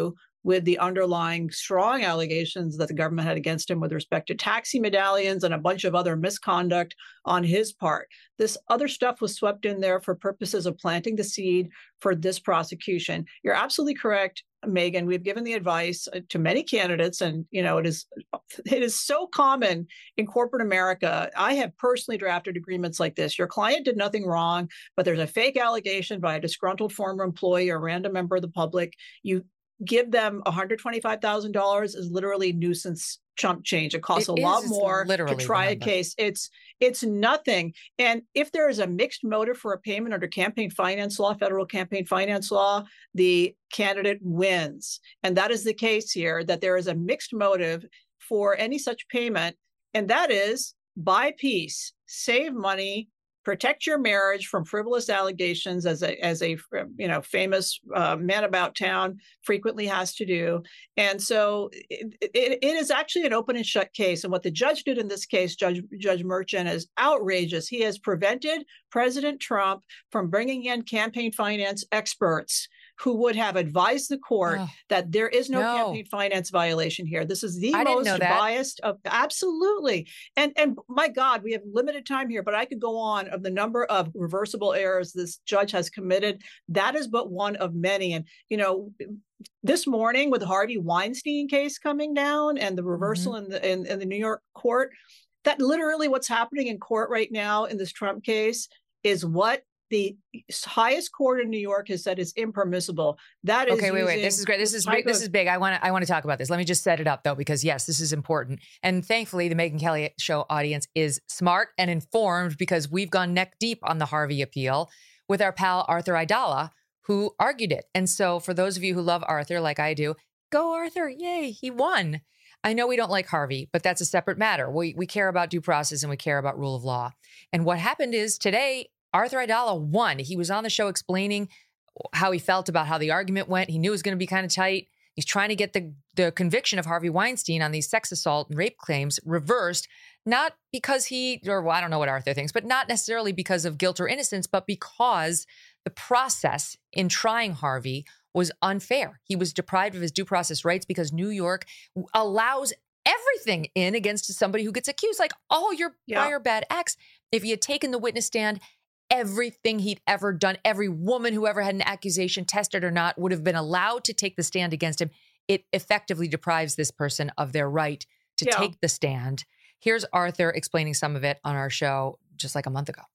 with the underlying strong allegations that the government had against him with respect to taxi medallions and a bunch of other misconduct on his part. This other stuff was swept in there for purposes of planting the seed for this prosecution. You're absolutely correct, Megyn. We've given the advice to many candidates, and you know it is it is so common in corporate America. I have personally drafted agreements like this. Your client did nothing wrong, but there's a fake allegation by a disgruntled former employee or random member of the public. You give them one hundred twenty-five thousand dollars is literally nuisance chump change. It costs It a lot is more literally to try the a number. case. It's it's nothing. And if there is a mixed motive for a payment under campaign finance law, federal campaign finance law, the candidate wins. And that is the case here, that there is a mixed motive for any such payment. And that is buy peace, save money, protect your marriage from frivolous allegations, as a as a you know famous uh, man about town frequently has to do. And so it, it, it is actually an open and shut case. And what the judge did in this case, Judge Judge Merchant, is outrageous. He has prevented President Trump from bringing in campaign finance experts who would have advised the court Oh, that there is no, no. campaign finance violation here. This is the I didn't most know that. biased of absolutely. And and my God, we have limited time here, but I could go on of the number of reversible errors this judge has committed. That is but one of many. And you know, this morning with the Harvey Weinstein case coming down and the reversal Mm-hmm. in the in, in the New York court, that literally what's happening in court right now in this Trump case is what the highest court in New York has said is impermissible. That is Okay, wait, wait. This using is great. This is type big. This of- is big. I want to. I want to talk about this. Let me just set it up though, because yes, this is important. And thankfully, the Megyn Kelly Show audience is smart and informed because we've gone neck deep on the Harvey appeal with our pal Arthur Aidala, who argued it. And so, for those of you who love Arthur, like I do, go Arthur! Yay, he won. I know we don't like Harvey, but that's a separate matter. We we care about due process and we care about rule of law. And what happened is today, Arthur Aidala won. He was on the show explaining how he felt about how the argument went. He knew it was going to be kind of tight. He's trying to get the, the conviction of Harvey Weinstein on these sex assault and rape claims reversed, not because he, or well, I don't know what Arthur thinks, but not necessarily because of guilt or innocence, but because the process in trying Harvey was unfair. He was deprived of his due process rights because New York allows everything in against somebody who gets accused, like all your Yeah. prior bad acts. If he had taken the witness stand, everything he'd ever done, every woman who ever had an accusation, tested or not, would have been allowed to take the stand against him. It effectively deprives this person of their right to Yeah. take the stand. Here's Arthur explaining some of it on our show just like a month ago.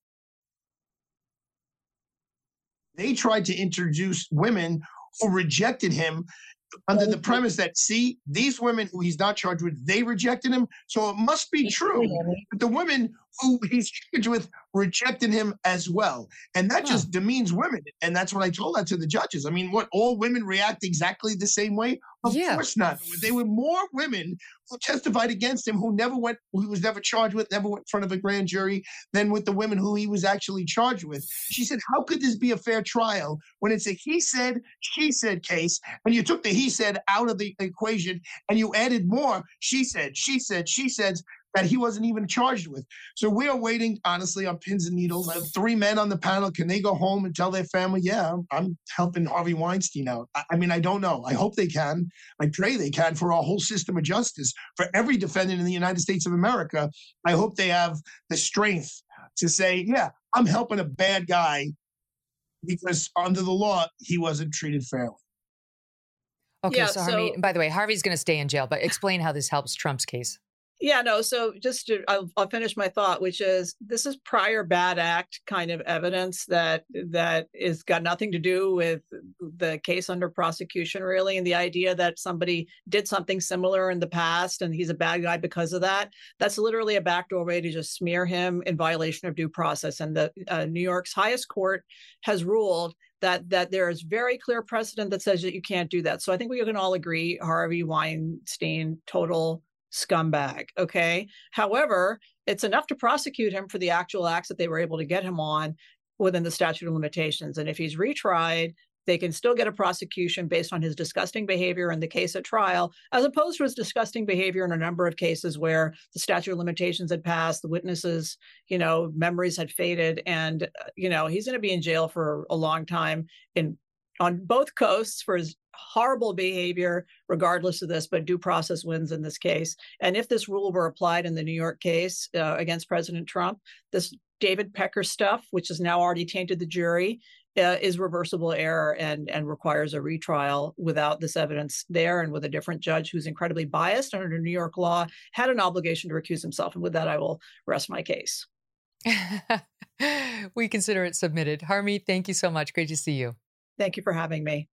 They tried to introduce women who rejected him under the premise that, see, these women who he's not charged with, they rejected him. So it must be true that the women who he's charged with rejected him as well. And that just demeans women. And that's what I told that to the judges. I mean, what, all women react exactly the same way? Of Yeah. course not. There were more women who testified against him who never went, who he was never charged with, never went in front of a grand jury, than with the women who he was actually charged with. She said, how could this be a fair trial when it's a he said, she said case, and you took the he said out of the equation and you added more she said, she said, she said, that he wasn't even charged with. So we are waiting, honestly, on pins and needles. I have three men on the panel. Can they go home and tell their family, yeah, I'm, I'm helping Harvey Weinstein out? I, I mean, I don't know. I hope they can. I pray they can for our whole system of justice. For every defendant in the United States of America, I hope they have the strength to say, yeah, I'm helping a bad guy because under the law, he wasn't treated fairly. Okay, Yeah, so, so- Harvey, by the way, Harvey's going to stay in jail, but explain how this helps Trump's case. Yeah, no. So just to, I'll, I'll finish my thought, which is this is prior bad act kind of evidence that that is got nothing to do with the case under prosecution, really, and the idea that somebody did something similar in the past and he's a bad guy because of that. That's literally a backdoor way to just smear him in violation of due process. And the uh, New York's highest court has ruled that that there is very clear precedent that says that you can't do that. So I think we can all agree Harvey Weinstein, total scumbag. Okay. However, it's enough to prosecute him for the actual acts that they were able to get him on within the statute of limitations. And if he's retried, they can still get a prosecution based on his disgusting behavior in the case at trial, as opposed to his disgusting behavior in a number of cases where the statute of limitations had passed, the witnesses, you know, memories had faded, and, uh, you know, he's going to be in jail for a long time in on both coasts for his horrible behavior regardless of this, but due process wins in this case. And if this rule were applied in the New York case uh, against President Trump, this David Pecker stuff, which has now already tainted the jury, uh, is reversible error and, and requires a retrial without this evidence there, and with a different judge who's incredibly biased under New York law, had an obligation to recuse himself. And with that, I will rest my case. We consider it submitted. Harmeet, thank you so much. Great to see you. Thank you for having me.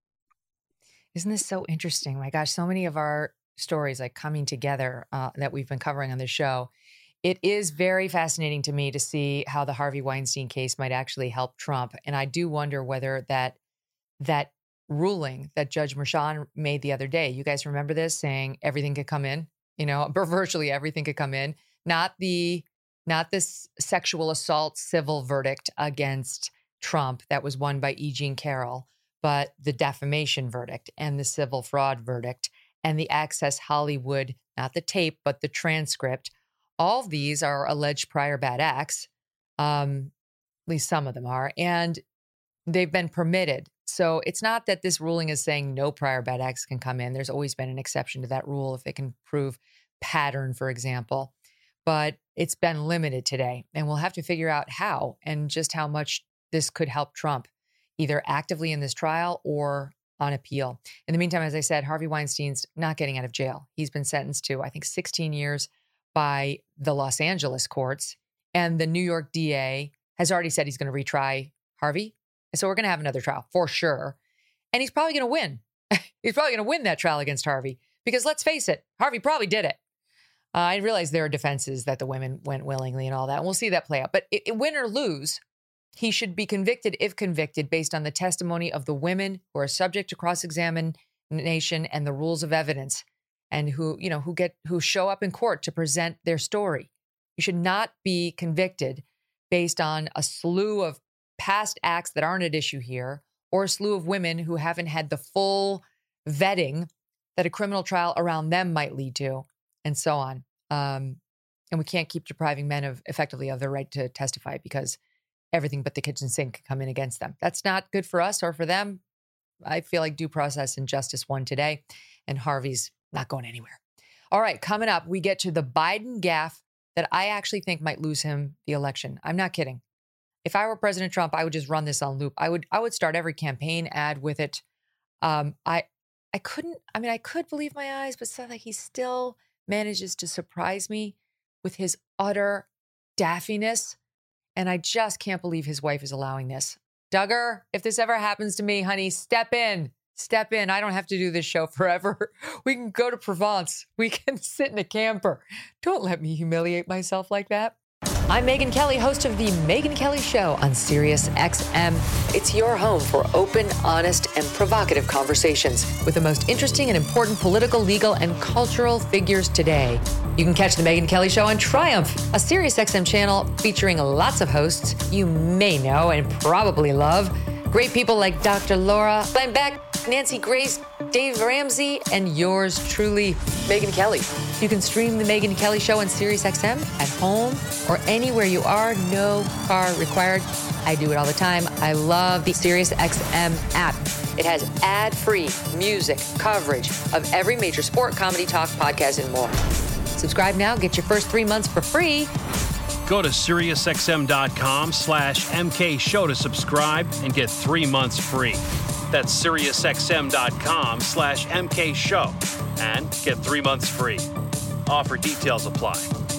Isn't this so interesting? My gosh, so many of our stories like coming together uh, that we've been covering on the show. It is very fascinating to me to see how the Harvey Weinstein case might actually help Trump. And I do wonder whether that that ruling that Judge Merchan made the other day, you guys remember this, saying everything could come in, you know, virtually everything could come in, not the not this sexual assault civil verdict against Trump that was won by E. Jean Carroll, but the defamation verdict and the civil fraud verdict and the Access Hollywood, not the tape, but the transcript. All of these are alleged prior bad acts. Um, at least some of them are, and they've been permitted. So it's not that this ruling is saying no prior bad acts can come in. There's always been an exception to that rule if they can prove pattern, for example. But it's been limited today, and we'll have to figure out how and just how much this could help Trump, either actively in this trial or on appeal. In the meantime, as I said, Harvey Weinstein's not getting out of jail. He's been sentenced to, I think, sixteen years by the Los Angeles courts, and the New York D A has already said he's going to retry Harvey. So we're going to have another trial for sure. And he's probably going to win. He's probably going to win that trial against Harvey, because let's face it, Harvey probably did it. Uh, I realize there are defenses that the women went willingly and all that. And we'll see that play out. But it, it, win or lose, he should be convicted if convicted based on the testimony of the women who are subject to cross-examination and the rules of evidence, and who, you know, who get who show up in court to present their story. You should not be convicted based on a slew of past acts that aren't at issue here, or a slew of women who haven't had the full vetting that a criminal trial around them might lead to, and so on. Um, and we can't keep depriving men of effectively of their right to testify because everything but the kitchen sink can come in against them. That's not good for us or for them. I feel like due process and justice won today, and Harvey's not going anywhere. All right, coming up, we get to the Biden gaffe that I actually think might lose him the election. I'm not kidding. If I were President Trump, I would just run this on loop. I would I would start every campaign ad with it. Um, I I couldn't, I mean, I could believe my eyes, but so like he still manages to surprise me with his utter daffiness. And I just can't believe his wife is allowing this. Duggar, if this ever happens to me, honey, step in. Step in. I don't have to do this show forever. We can go to Provence. We can sit in a camper. Don't let me humiliate myself like that. I'm Megyn Kelly, host of The Megyn Kelly Show on Sirius X M. It's your home for open, honest, and provocative conversations with the most interesting and important political, legal, and cultural figures today. You can catch The Megyn Kelly Show on Triumph, a Sirius X M channel featuring lots of hosts you may know and probably love. Great people like Doctor Laura, Glenn Beck, Nancy Grace, Dave Ramsey, and yours truly, Megyn Kelly. You can stream The Megyn Kelly Show on Sirius X M at home or anywhere you are. No car required. I do it all the time. I love the Sirius X M app. It has ad-free music coverage of every major sport, comedy, talk, podcast, and more. Subscribe now. Get your first three months for free. Go to SiriusXM.com slash MK Show to subscribe and get three months free. That's SiriusXM.com slash MK Show and get three months free. Offer details apply.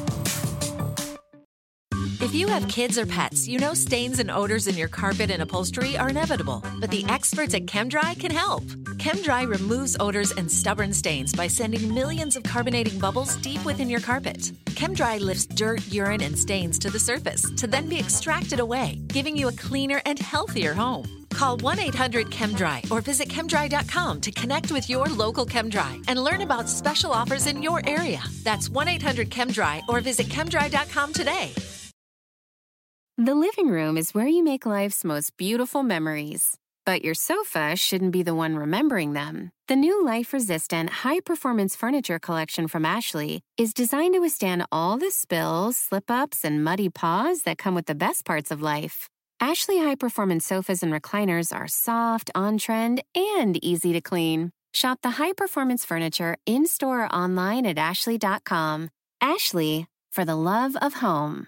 If you have kids or pets, you know stains and odors in your carpet and upholstery are inevitable, but the experts at ChemDry can help. ChemDry removes odors and stubborn stains by sending millions of carbonating bubbles deep within your carpet. ChemDry lifts dirt, urine, and stains to the surface to then be extracted away, giving you a cleaner and healthier home. Call one eight hundred ChemDry or visit chemdry dot com to connect with your local ChemDry and learn about special offers in your area. That's one eight hundred ChemDry or visit chemdry dot com today. The living room is where you make life's most beautiful memories. But your sofa shouldn't be the one remembering them. The new life-resistant, high-performance furniture collection from Ashley is designed to withstand all the spills, slip-ups, and muddy paws that come with the best parts of life. Ashley high-performance sofas and recliners are soft, on-trend, and easy to clean. Shop the high-performance furniture in-store or online at ashley dot com. Ashley, for the love of home.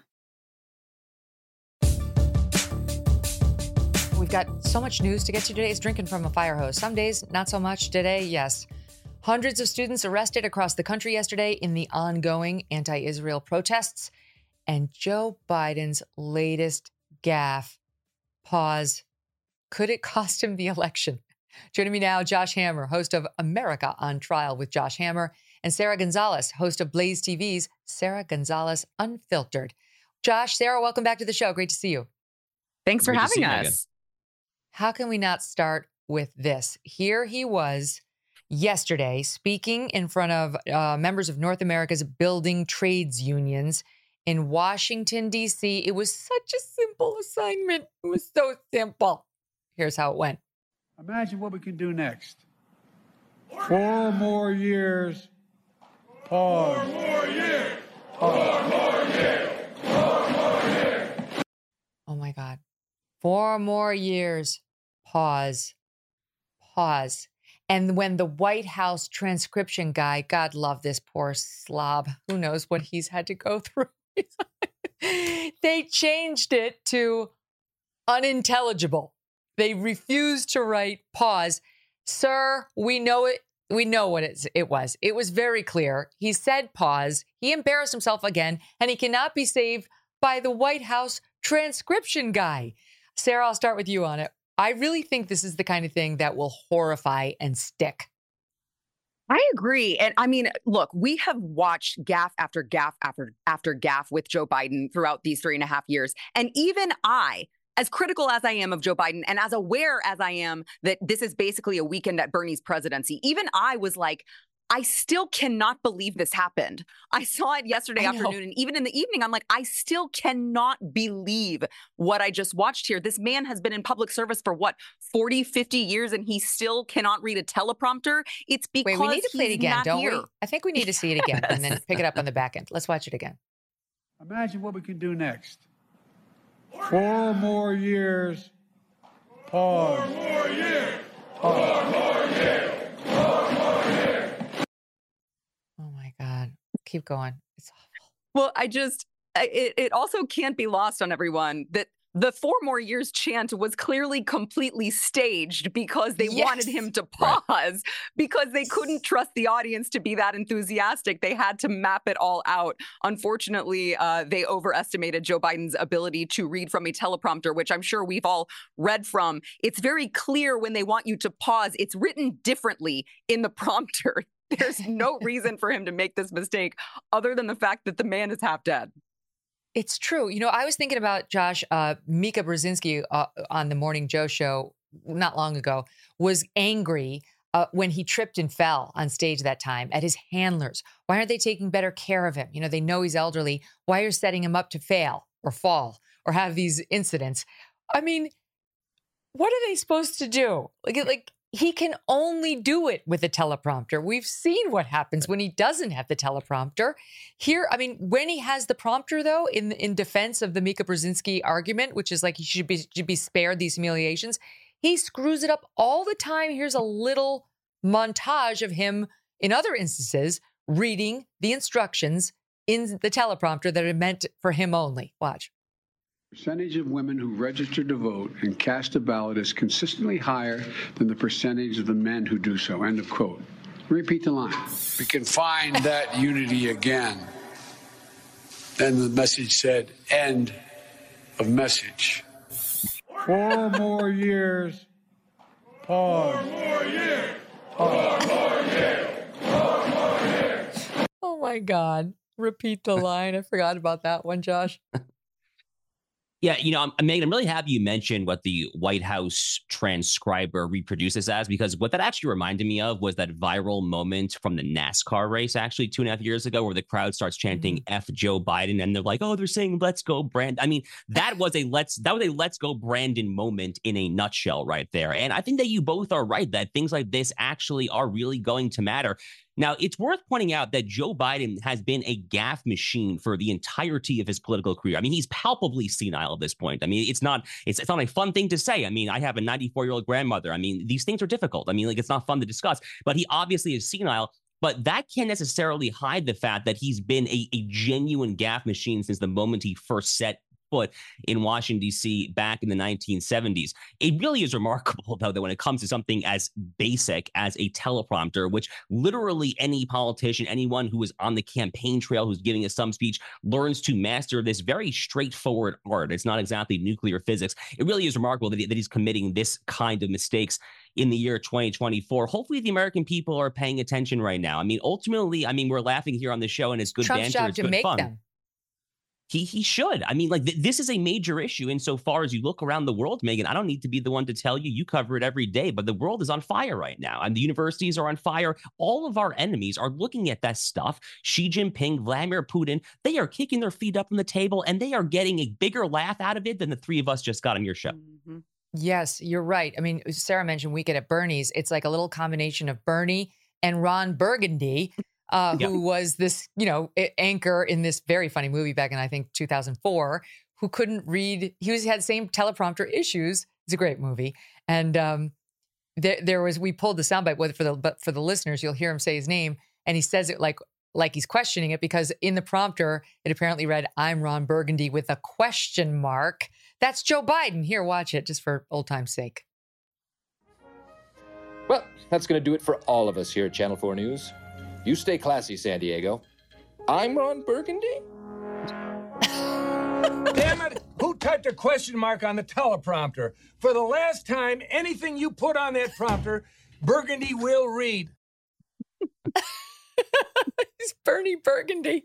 We've got so much news to get to today. It's drinking from a fire hose. Some days, not so much. Today, yes. Hundreds of students arrested across the country yesterday in the ongoing anti-Israel protests. And Joe Biden's latest gaffe. Pause. Could it cost him the election? Joining me now, Josh Hammer, host of America on Trial with Josh Hammer, and Sarah Gonzalez, host of Blaze T V's Sarah Gonzalez Unfiltered. Josh, Sarah, welcome back to the show. Great to see you. Thanks for Great having us. How can we not start with this? Here he was yesterday speaking in front of uh, members of North America's building trades unions in Washington, D C. It was such a simple assignment. It was so simple. Here's how it went. Imagine what we can do next. Four more years. Pause. Four more years. Four more years. Four more years. Oh my God. Four more years. Pause. Pause. And when the White House transcription guy, God love this poor slob, who knows what he's had to go through. They changed it to unintelligible. They refused to write pause. Sir, we know it. We know what it, it was. It was very clear. He said pause. He embarrassed himself again, and he cannot be saved by the White House transcription guy. Sarah, I'll start with you on it. I really think this is the kind of thing that will horrify and stick. I agree. And I mean, look, we have watched gaffe after gaffe after after gaffe with Joe Biden throughout these three and a half years. And even I, as critical as I am of Joe Biden and as aware as I am that this is basically a weekend at Bernie's presidency, even I was like, I still cannot believe this happened. I saw it yesterday afternoon. And even in the evening, I'm like, I still cannot believe what I just watched here. This man has been in public service for what, forty, fifty years, and he still cannot read a teleprompter. It's because Wait, we need to play it again, don't here. we? I think we need to see it again and then pick it up on the back end. Let's watch it again. Imagine what we can do next. Four more years. Pause. Four more years. Four more years. Four more years. Oh my God. Keep going. It's awful. Well, I just, it, it also can't be lost on everyone that the four more years chant was clearly completely staged because they yes. wanted him to pause right. because they couldn't trust the audience to be that enthusiastic. They had to map it all out. Unfortunately, uh, they overestimated Joe Biden's ability to read from a teleprompter, which I'm sure we've all read from. It's very clear when they want you to pause. It's written differently in the prompter. There's no reason for him to make this mistake other than the fact that the man is half dead. It's true. You know, I was thinking about, Josh, uh, Mika Brzezinski uh, on the Morning Joe show not long ago was angry uh, when he tripped and fell on stage that time at his handlers. Why aren't they taking better care of him? You know, they know he's elderly. Why are you setting him up to fail or fall or have these incidents? I mean, what are they supposed to do? Like, like he can only do it with a teleprompter. We've seen what happens when he doesn't have the teleprompter. Here, I mean, when he has the prompter, though, in in defense of the Mika Brzezinski argument, which is like he should be should be spared these humiliations, he screws it up all the time. Here's a little montage of him, in other instances, reading the instructions in the teleprompter that are meant for him only. Watch. Percentage of women who register to vote and cast a ballot is consistently higher than the percentage of the men who do so. End of quote. Repeat the line. We can find that unity again. Then the message said, end of message. Four more years. Pause. Four more years. Four more years. Four more years. Oh my God. Repeat the line. I forgot about that one, Josh. Yeah, you know, I'm, Megan, I'm really happy you mentioned what the White House transcriber reproduces as, because what that actually reminded me of was that viral moment from the NASCAR race, actually, two and a half years ago, where the crowd starts chanting mm-hmm. F Joe Biden, and they're like, oh, they're saying let's go Brandon. I mean, that was a let's that was a let's go Brandon moment in a nutshell right there. And I think that you both are right that things like this actually are really going to matter. Now, it's worth pointing out that Joe Biden has been a gaffe machine for the entirety of his political career. I mean, he's palpably senile at this point. I mean, it's not it's, it's not a fun thing to say. I mean, I have a ninety-four-year-old grandmother. I mean, these things are difficult. I mean, like, it's not fun to discuss. But he obviously is senile. But that can't necessarily hide the fact that he's been a, a genuine gaffe machine since the moment he first set foot in Washington, D C back in the nineteen seventies. It really is remarkable, though, that when it comes to something as basic as a teleprompter, which literally any politician, anyone who is on the campaign trail, who's giving a stump speech, learns to master this very straightforward art. It's not exactly nuclear physics. It really is remarkable that, he, that he's committing this kind of mistakes in the year twenty twenty-four. Hopefully the American people are paying attention right now. I mean, ultimately, I mean, we're laughing here on the show and it's good Trump's banter, job it's to good make fun. them. He he should. I mean, like, th- this is a major issue insofar as you look around the world, Megan. I don't need to be the one to tell you. You cover it every day, but the world is on fire right now. And the universities are on fire. All of our enemies are looking at that stuff. Xi Jinping, Vladimir Putin, they are kicking their feet up on the table and they are getting a bigger laugh out of it than the three of us just got on your show. Mm-hmm. Yes, you're right. I mean, Sarah mentioned Weekend at Bernie's. It's like a little combination of Bernie and Ron Burgundy. Uh, Yep. who was this, you know, a- anchor in this very funny movie back in, I think, two thousand four, who couldn't read. He was had same teleprompter issues. It's a great movie. And um, there, there was, we pulled the soundbite with for the, but for the listeners, you'll hear him say his name. And he says it like, like he's questioning it because in the prompter, it apparently read, "I'm Ron Burgundy" with a question mark. That's Joe Biden. Here, watch it just for old time's sake. Well, that's going to do it for all of us here at Channel four News. You stay classy, San Diego. I'm Ron Burgundy. Damn it! Who typed a question mark on the teleprompter? For the last time, anything you put on that prompter, Burgundy will read. It's Bernie Burgundy.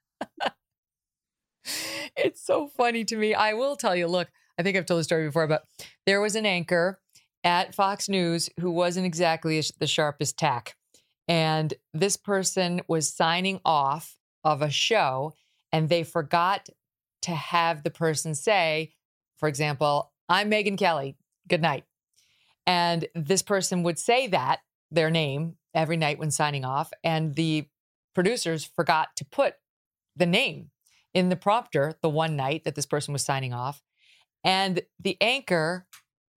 It's so funny to me. I will tell you, look, I think I've told the story before, but there was an anchor at Fox News who wasn't exactly the sharpest tack. And this person was signing off of a show and they forgot to have the person say, for example, "I'm Megyn Kelly. Good night." And this person would say that, their name, every night when signing off. And the producers forgot to put the name in the prompter the one night that this person was signing off. And the anchor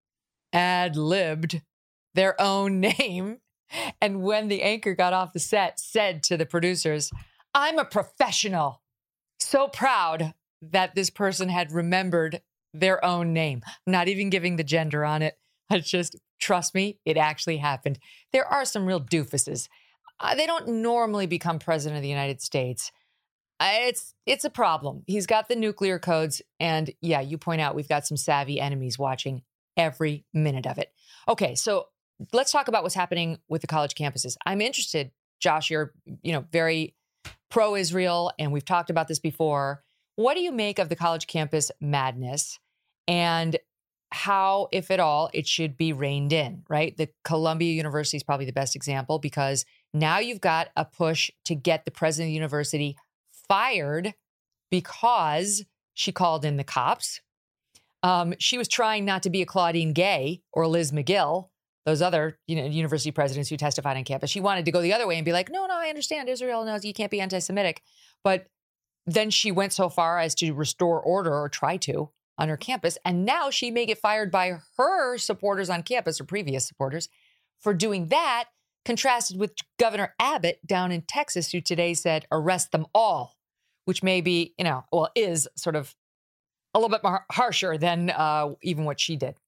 ad-libbed their own name. And when the anchor got off the set, said to the producers, "I'm a professional." So proud that this person had remembered their own name. I'm not even giving the gender on it. It's just, trust me, it actually happened. There are some real doofuses. Uh, they don't normally become president of the United States. Uh, it's it's a problem. He's got the nuclear codes. And yeah, you point out we've got some savvy enemies watching every minute of it. Okay, so let's talk about what's happening with the college campuses. I'm interested, Josh, you're, you know, very pro-Israel, and we've talked about this before. What do you make of the college campus madness and how, if at all, it should be reined in, right? The Columbia University is probably the best example because now you've got a push to get the president of the university fired because she called in the cops. Um, she was trying not to be a Claudine Gay or Liz McGill, those other, you know, university presidents who testified on campus. She wanted to go the other way and be like, no, no, I understand Israel knows you can't be anti-Semitic. But then she went so far as to restore order or try to on her campus. And now she may get fired by her supporters on campus or previous supporters for doing that, contrasted with Governor Abbott down in Texas, who today said, arrest them all, which may be, you know, well, is sort of a little bit more harsher than uh, even what she did.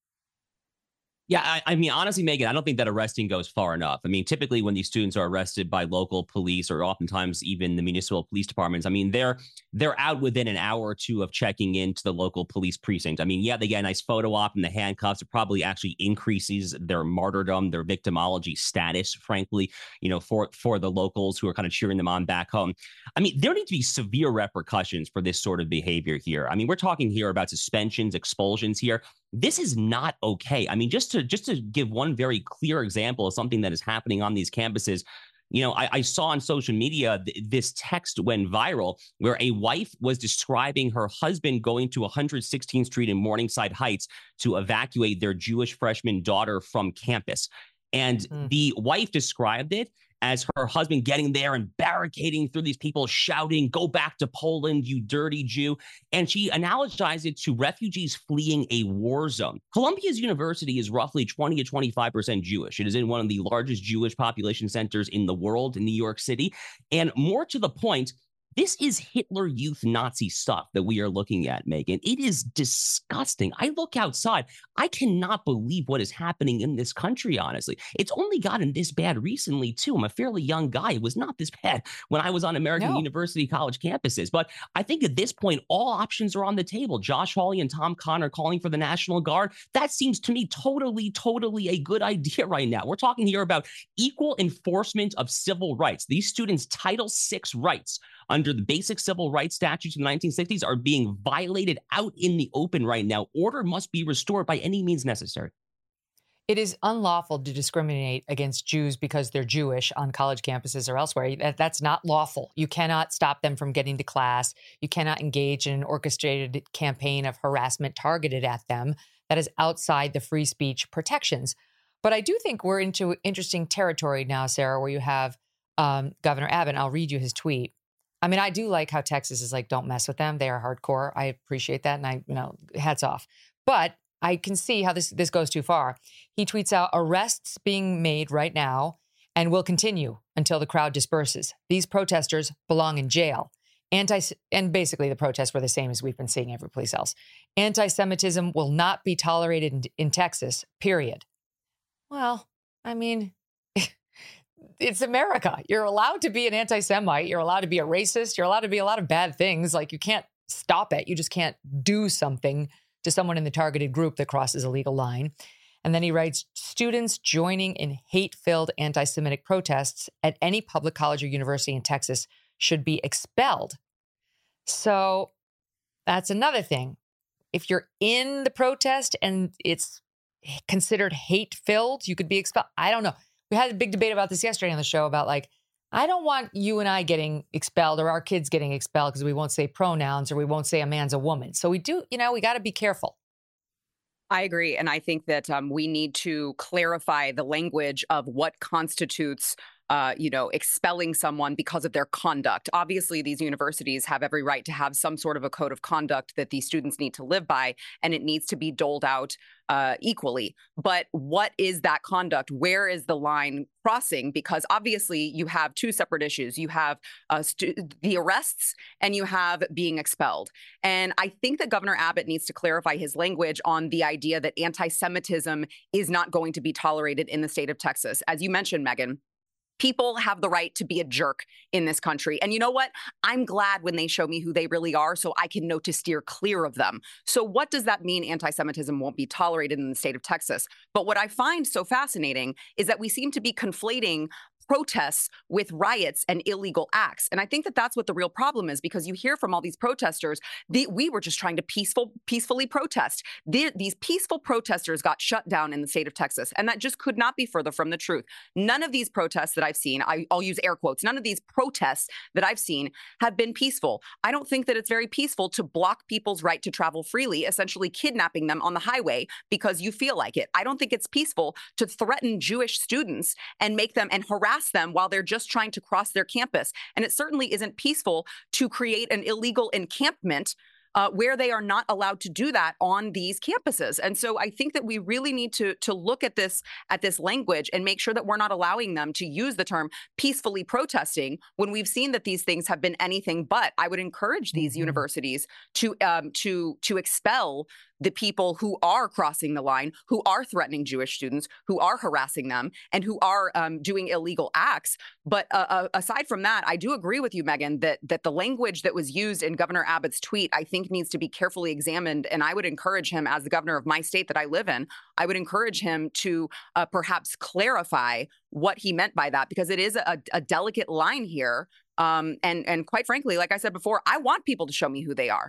Yeah, I, I mean, honestly, Megan, I don't think that arresting goes far enough. I mean, typically when these students are arrested by local police or oftentimes even the municipal police departments, I mean, they're they're out within an hour or two of checking into the local police precinct. I mean, yeah, they get a nice photo op and the handcuffs. It probably actually increases their martyrdom, their victimology status, frankly, you know, for, for the locals who are kind of cheering them on back home. I mean, there need to be severe repercussions for this sort of behavior here. I mean, we're talking here about suspensions, expulsions here. This is not okay. I mean, just to just to give one very clear example of something that is happening on these campuses, you know, I, I saw on social media th- this text went viral where a wife was describing her husband going to one hundred sixteenth Street in Morningside Heights to evacuate their Jewish freshman daughter from campus. And mm. the wife described it as her husband getting there and barricading through these people shouting, "Go back to Poland, you dirty Jew." And she analogized it to refugees fleeing a war zone. Columbia's university is roughly twenty to twenty-five percent Jewish. It is in one of the largest Jewish population centers in the world in New York City. And more to the point, this is Hitler Youth Nazi stuff that we are looking at, Megyn. It is disgusting. I look outside. I cannot believe what is happening in this country, honestly. It's only gotten this bad recently, too. I'm a fairly young guy. It was not this bad when I was on American no. University college campuses. But I think at this point, all options are on the table. Josh Hawley and Tom Connor calling for the National Guard. That seems to me totally, totally a good idea right now. We're talking here about equal enforcement of civil rights. These students' Title six rights under the basic civil rights statutes of the nineteen sixties are being violated out in the open right now. Order must be restored by any means necessary. It is unlawful to discriminate against Jews because they're Jewish on college campuses or elsewhere. That, that's not lawful. You cannot stop them from getting to class. You cannot engage in an orchestrated campaign of harassment targeted at them. That is outside the free speech protections. But I do think we're into interesting territory now, Sarah, where you have um, Governor Abbott. And I'll read you his tweet. I mean, I do like how Texas is like, don't mess with them. They are hardcore. I appreciate that. And I, you know, hats off. But I can see how this, this goes too far. He tweets out, arrests being made right now and will continue until the crowd disperses. These protesters belong in jail. Anti and basically the protests were the same as we've been seeing every place else. Anti-Semitism will not be tolerated in, in Texas, period. Well, I mean, it's America. You're allowed to be an anti-Semite. You're allowed to be a racist. You're allowed to be a lot of bad things. Like, you can't stop it. You just can't do something to someone in the targeted group that crosses a legal line. And then he writes, students joining in hate-filled anti-Semitic protests at any public college or university in Texas should be expelled. So that's another thing. If you're in the protest and it's considered hate-filled, you could be expelled. I don't know. We had a big debate about this yesterday on the show about, like, I don't want you and I getting expelled or our kids getting expelled because we won't say pronouns or we won't say a man's a woman. So we do, you know, we got to be careful. I agree. And I think that um, we need to clarify the language of what constitutes Uh, you know, expelling someone because of their conduct. Obviously, these universities have every right to have some sort of a code of conduct that these students need to live by, and it needs to be doled out uh, equally. But what is that conduct? Where is the line crossing? Because obviously, you have two separate issues. You have uh, the arrests and you have being expelled. And I think that Governor Abbott needs to clarify his language on the idea that anti-Semitism is not going to be tolerated in the state of Texas. As you mentioned, Megyn, people have the right to be a jerk in this country. And you know what? I'm glad when they show me who they really are so I can know to steer clear of them. So what does that mean? Anti-Semitism won't be tolerated in the state of Texas. But what I find so fascinating is that we seem to be conflating protests with riots and illegal acts. And I think that that's what the real problem is, because you hear from all these protesters, the, we were just trying to peaceful, peacefully protest. The, these peaceful protesters got shut down in the state of Texas. And that just could not be further from the truth. None of these protests that I've seen, I, I'll use air quotes, none of these protests that I've seen have been peaceful. I don't think that it's very peaceful to block people's right to travel freely, essentially kidnapping them on the highway because you feel like it. I don't think it's peaceful to threaten Jewish students and make them and harass them while they're just trying to cross their campus. And it certainly isn't peaceful to create an illegal encampment Uh, where they are not allowed to do that on these campuses. And so I think that we really need to, to look at this at this language and make sure that we're not allowing them to use the term peacefully protesting when we've seen that these things have been anything but. I would encourage these mm-hmm. universities to um, to to expel the people who are crossing the line, who are threatening Jewish students, who are harassing them, and who are um, doing illegal acts. But uh, uh, aside from that, I do agree with you, Megyn, that that the language that was used in Governor Abbott's tweet, I think, needs to be carefully examined. And I would encourage him, as the governor of my state that I live in, I would encourage him to uh, perhaps clarify what he meant by that, because it is a, a delicate line here. Um, and and quite frankly, like I said before, I want people to show me who they are.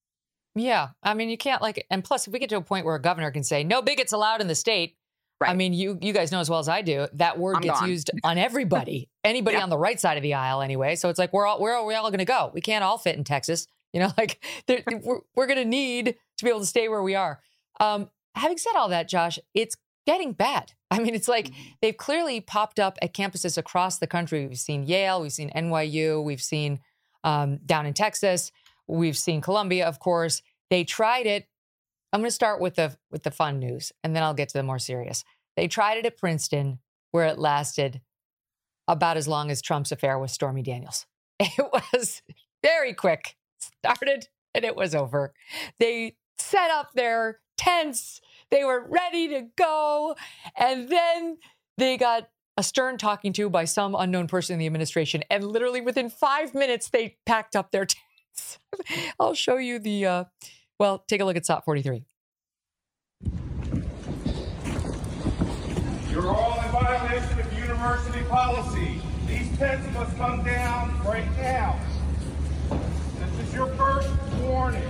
Yeah. I mean, you can't like, and plus, if we get to a point where a governor can say, no bigots allowed in the state, right. I mean, you you guys know as well as I do, that word I'm gets gone. used on everybody, anybody yeah. on the right side of the aisle anyway. So it's like, we're all, where are we all going to go? We can't all fit in Texas. You know, like we're, we're going to need to be able to stay where we are. Um, having said all that, Josh, it's getting bad. I mean, it's like they've clearly popped up at campuses across the country. We've seen Yale, we've seen N Y U, we've seen um, down in Texas, we've seen Columbia, of course. They tried it. I'm going to start with the with the fun news, and then I'll get to the more serious. They tried it at Princeton, where it lasted about as long as Trump's affair with Stormy Daniels. It was very quick. Started and it was over. They set up their tents. They were ready to go. And then they got a stern talking to by some unknown person in the administration. And literally within five minutes, they packed up their tents. I'll show you the, uh, well, take a look at S O T forty-three. You're all in violation of university policy. These tents must come down right now. This is your first warning.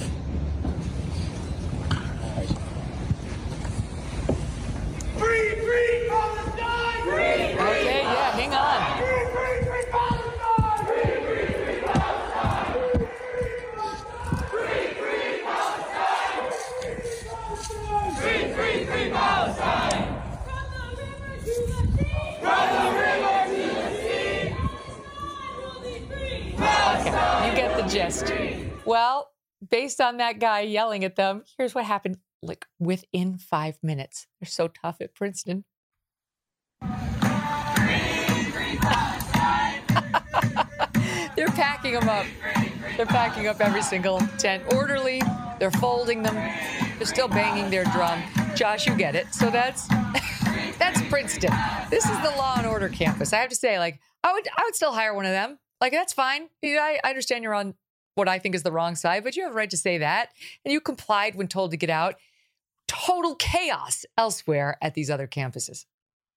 Free, free Palestine! Free, free, okay, yeah, hang on. Free, free, free Palestine! Free, free, free Palestine! Free, free Palestine! Free, free, free Palestine! Okay, you get the gist. Well, based on that guy yelling at them, here's what happened. Like within five minutes. They're so tough at Princeton. They're packing them up. They're packing up every single tent. Orderly. They're folding them. They're still banging their drum. Josh, you get it. So that's that's Princeton. This is the Law and Order campus. I have to say, like, I would I would still hire one of them. Like, that's fine. I, I understand you're on what I think is the wrong side, but you have a right to say that. And you complied when told to get out. Total chaos elsewhere at these other campuses.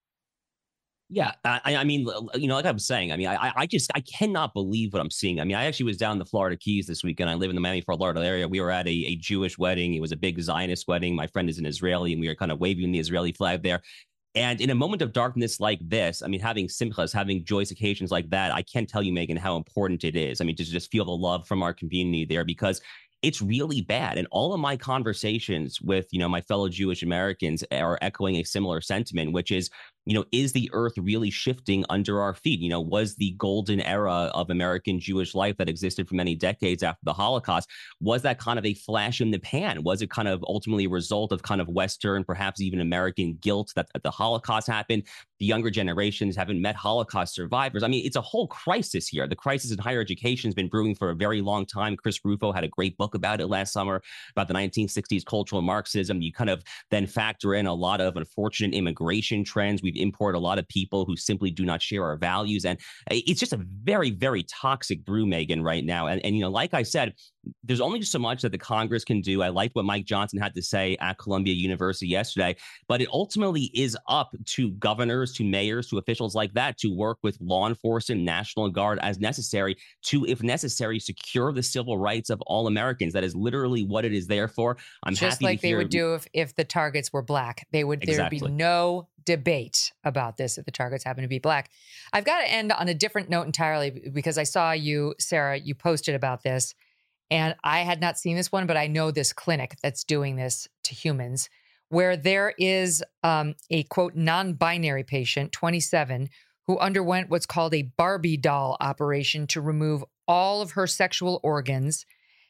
Yeah, I, I mean, you know, like I was saying, I mean, I, I just, I cannot believe what I'm seeing. I mean, I actually was down in the Florida Keys this weekend. I live in the Miami, Fort Lauderdale area. We were at a, a Jewish wedding. It was a big Zionist wedding. My friend is an Israeli, and we were kind of waving the Israeli flag there. And in a moment of darkness like this, I mean, having simchas, having joyous occasions like that, I can't tell you, Megyn, how important it is. I mean, to just feel the love from our community there, because it's really bad. And all of my conversations with, you know, my fellow Jewish Americans are echoing a similar sentiment, which is, you know, is the earth really shifting under our feet? You know, was the golden era of American Jewish life that existed for many decades after the Holocaust, was that kind of a flash in the pan? Was it kind of ultimately a result of kind of Western, perhaps even American guilt that, that the Holocaust happened? The younger generations haven't met Holocaust survivors. I mean, it's a whole crisis here. The crisis in higher education has been brewing for a very long time. Chris Rufo had a great book about it last summer, about the nineteen sixties cultural Marxism. You kind of then factor in a lot of unfortunate immigration trends. We've imported a lot of people who simply do not share our values. And it's just a very, very toxic brew, Megyn, right now. And, and you know, like I said, there's only so much that the Congress can do. I liked what Mike Johnson had to say at Columbia University yesterday, but it ultimately is up to governors, to mayors, to officials like that to work with law enforcement, National Guard as necessary to, if necessary, secure the civil rights of all Americans. That is literally what it is there for. I'm Just happy like to hear- they would do if, if the targets were black. They would there would be Exactly. no debate about this if the targets happen to be black. I've got to end on a different note entirely because I saw you, Sarah, you posted about this. And I had not seen this one, but I know this clinic that's doing this to humans, where there is um, a, quote, non-binary patient, twenty-seven, who underwent what's called a Barbie doll operation to remove all of her sexual organs,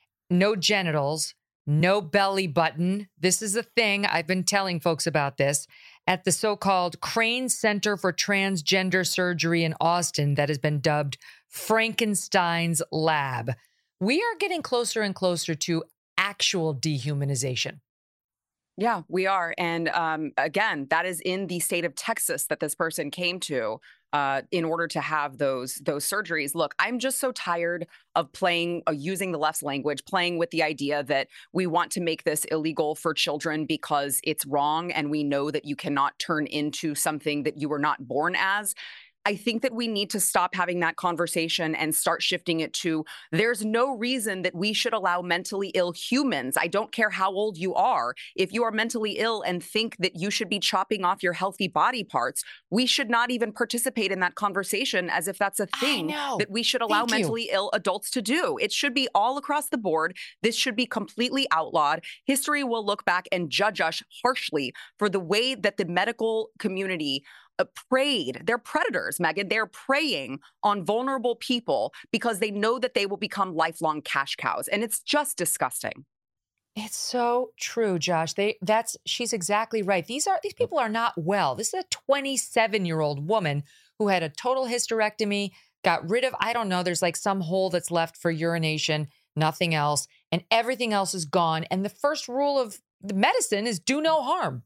no genitals, no belly button. This is a thing. I've been telling folks about this at the so-called Crane Center for Transgender Surgery in Austin that has been dubbed Frankenstein's Lab. We are getting closer and closer to actual dehumanization. Yeah, we are. And um, again, that is in the state of Texas that this person came to uh, in order to have those those surgeries. Look, I'm just so tired of playing, uh, using the left's language, playing with the idea that we want to make this illegal for children because it's wrong. And we know that you cannot turn into something that you were not born as. I think that we need to stop having that conversation and start shifting it to there's no reason that we should allow mentally ill humans. I don't care how old you are. If you are mentally ill and think that you should be chopping off your healthy body parts, we should not even participate in that conversation as if that's a thing that we should allow Thank you. mentally ill adults to do. It should be all across the board. This should be completely outlawed. History will look back and judge us harshly for the way that the medical community Uh, preyed. They're predators, Megyn. They're preying on vulnerable people because they know that they will become lifelong cash cows. And it's just disgusting. It's so true, Josh. They that's she's exactly right. These are these people are not well. This is a twenty-seven-year-old woman who had a total hysterectomy, got rid of, I don't know, there's like some hole that's left for urination, nothing else, and everything else is gone. And the first rule of the medicine is do no harm.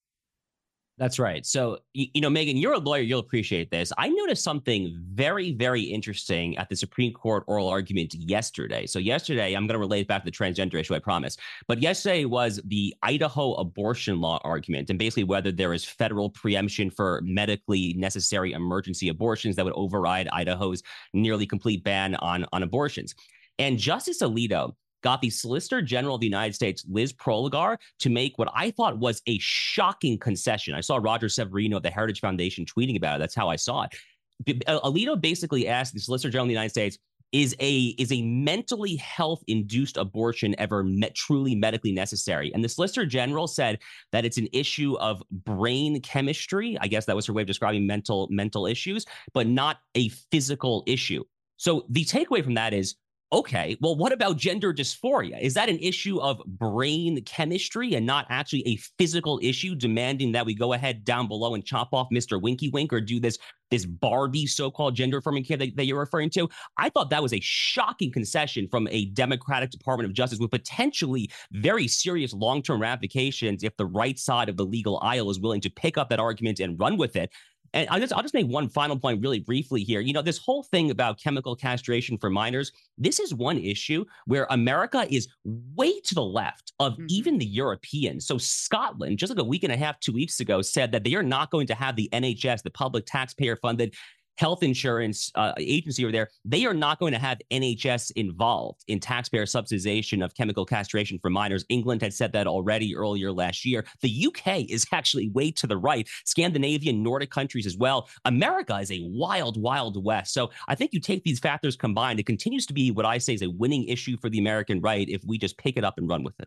That's right. So, you, you know, Megyn, you're a lawyer. You'll appreciate this. I noticed something very, very interesting at the Supreme Court oral argument yesterday. So yesterday, I'm going to relate back to the transgender issue, I promise. But yesterday was the Idaho abortion law argument, and basically whether there is federal preemption for medically necessary emergency abortions that would override Idaho's nearly complete ban on, on abortions. And Justice Alito got the Solicitor General of the United States, Liz Proligar, to make what I thought was a shocking concession. I saw Roger Severino of the Heritage Foundation tweeting about it. That's how I saw it. Alito basically asked the Solicitor General of the United States, is a is a mentally health-induced abortion ever met, truly medically necessary? And the Solicitor General said that it's an issue of brain chemistry. I guess that was her way of describing mental mental issues, but not a physical issue. So the takeaway from that is, okay, well, what about gender dysphoria? Is that an issue of brain chemistry and not actually a physical issue demanding that we go ahead down below and chop off Mister Winky Wink or do this, this Barbie so-called gender-affirming care that, that you're referring to? I thought that was a shocking concession from a Democratic Department of Justice with potentially very serious long-term ramifications if the right side of the legal aisle is willing to pick up that argument and run with it. And I'll just, I'll just make one final point really briefly here. You know, this whole thing about chemical castration for minors, this is one issue where America is way to the left of mm-hmm. even the Europeans. So Scotland, just like a week and a half, two weeks ago, said that they are not going to have the N H S, the public taxpayer-funded health insurance uh, agency over there. They are not going to have N H S involved in taxpayer subsidization of chemical castration for minors. England had said that already earlier last year. The U K is actually way to the right. Scandinavian, Nordic countries as well. America is a wild, wild west. So I think you take these factors combined, it continues to be what I say is a winning issue for the American right if we just pick it up and run with it.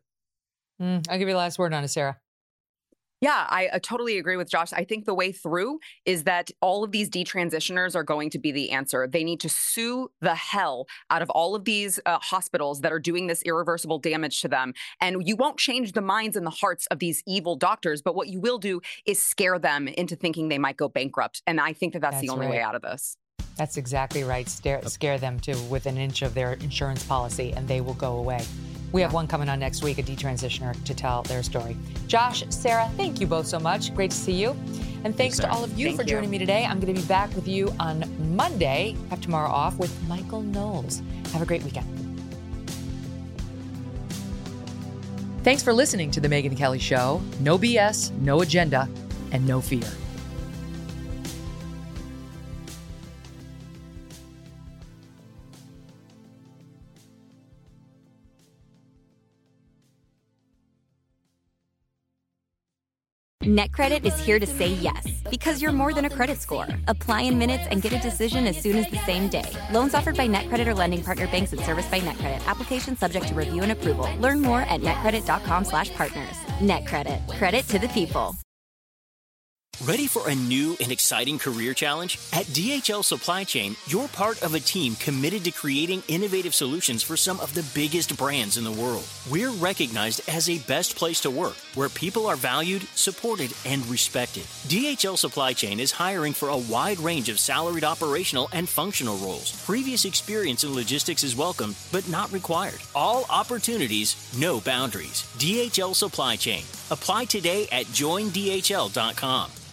Mm, I'll give you the last word on it, Sarah. Yeah, I uh, totally agree with Josh. I think the way through is that all of these detransitioners are going to be the answer. They need to sue the hell out of all of these uh, hospitals that are doing this irreversible damage to them. And you won't change the minds and the hearts of these evil doctors, but what you will do is scare them into thinking they might go bankrupt. And I think that that's, that's the only right. way out of this. That's exactly right. Scare, scare them to with an inch of their insurance policy and they will go away. We have one coming on next week, a detransitioner, to tell their story. Josh, Sarah, thank you both so much. Great to see you. And thanks to all of you thank for you. joining me today. I'm going to be back with you on Monday. Have tomorrow off with Michael Knowles. Have a great weekend. Thanks for listening to The Megyn Kelly Show. No B S, no agenda, and no fear. NetCredit is here to say yes, because you're more than a credit score. Apply in minutes and get a decision as soon as the same day. Loans offered by NetCredit or lending partner banks and serviced by NetCredit. Application subject to review and approval. Learn more at netcredit.com slash partners. NetCredit. Credit to the people. Ready for a new and exciting career challenge? At D H L Supply Chain, you're part of a team committed to creating innovative solutions for some of the biggest brands in the world. We're recognized as a best place to work, where people are valued, supported, and respected. D H L Supply Chain is hiring for a wide range of salaried operational and functional roles. Previous experience in logistics is welcome, but not required. All opportunities, no boundaries. D H L Supply Chain. Apply today at join D H L dot com.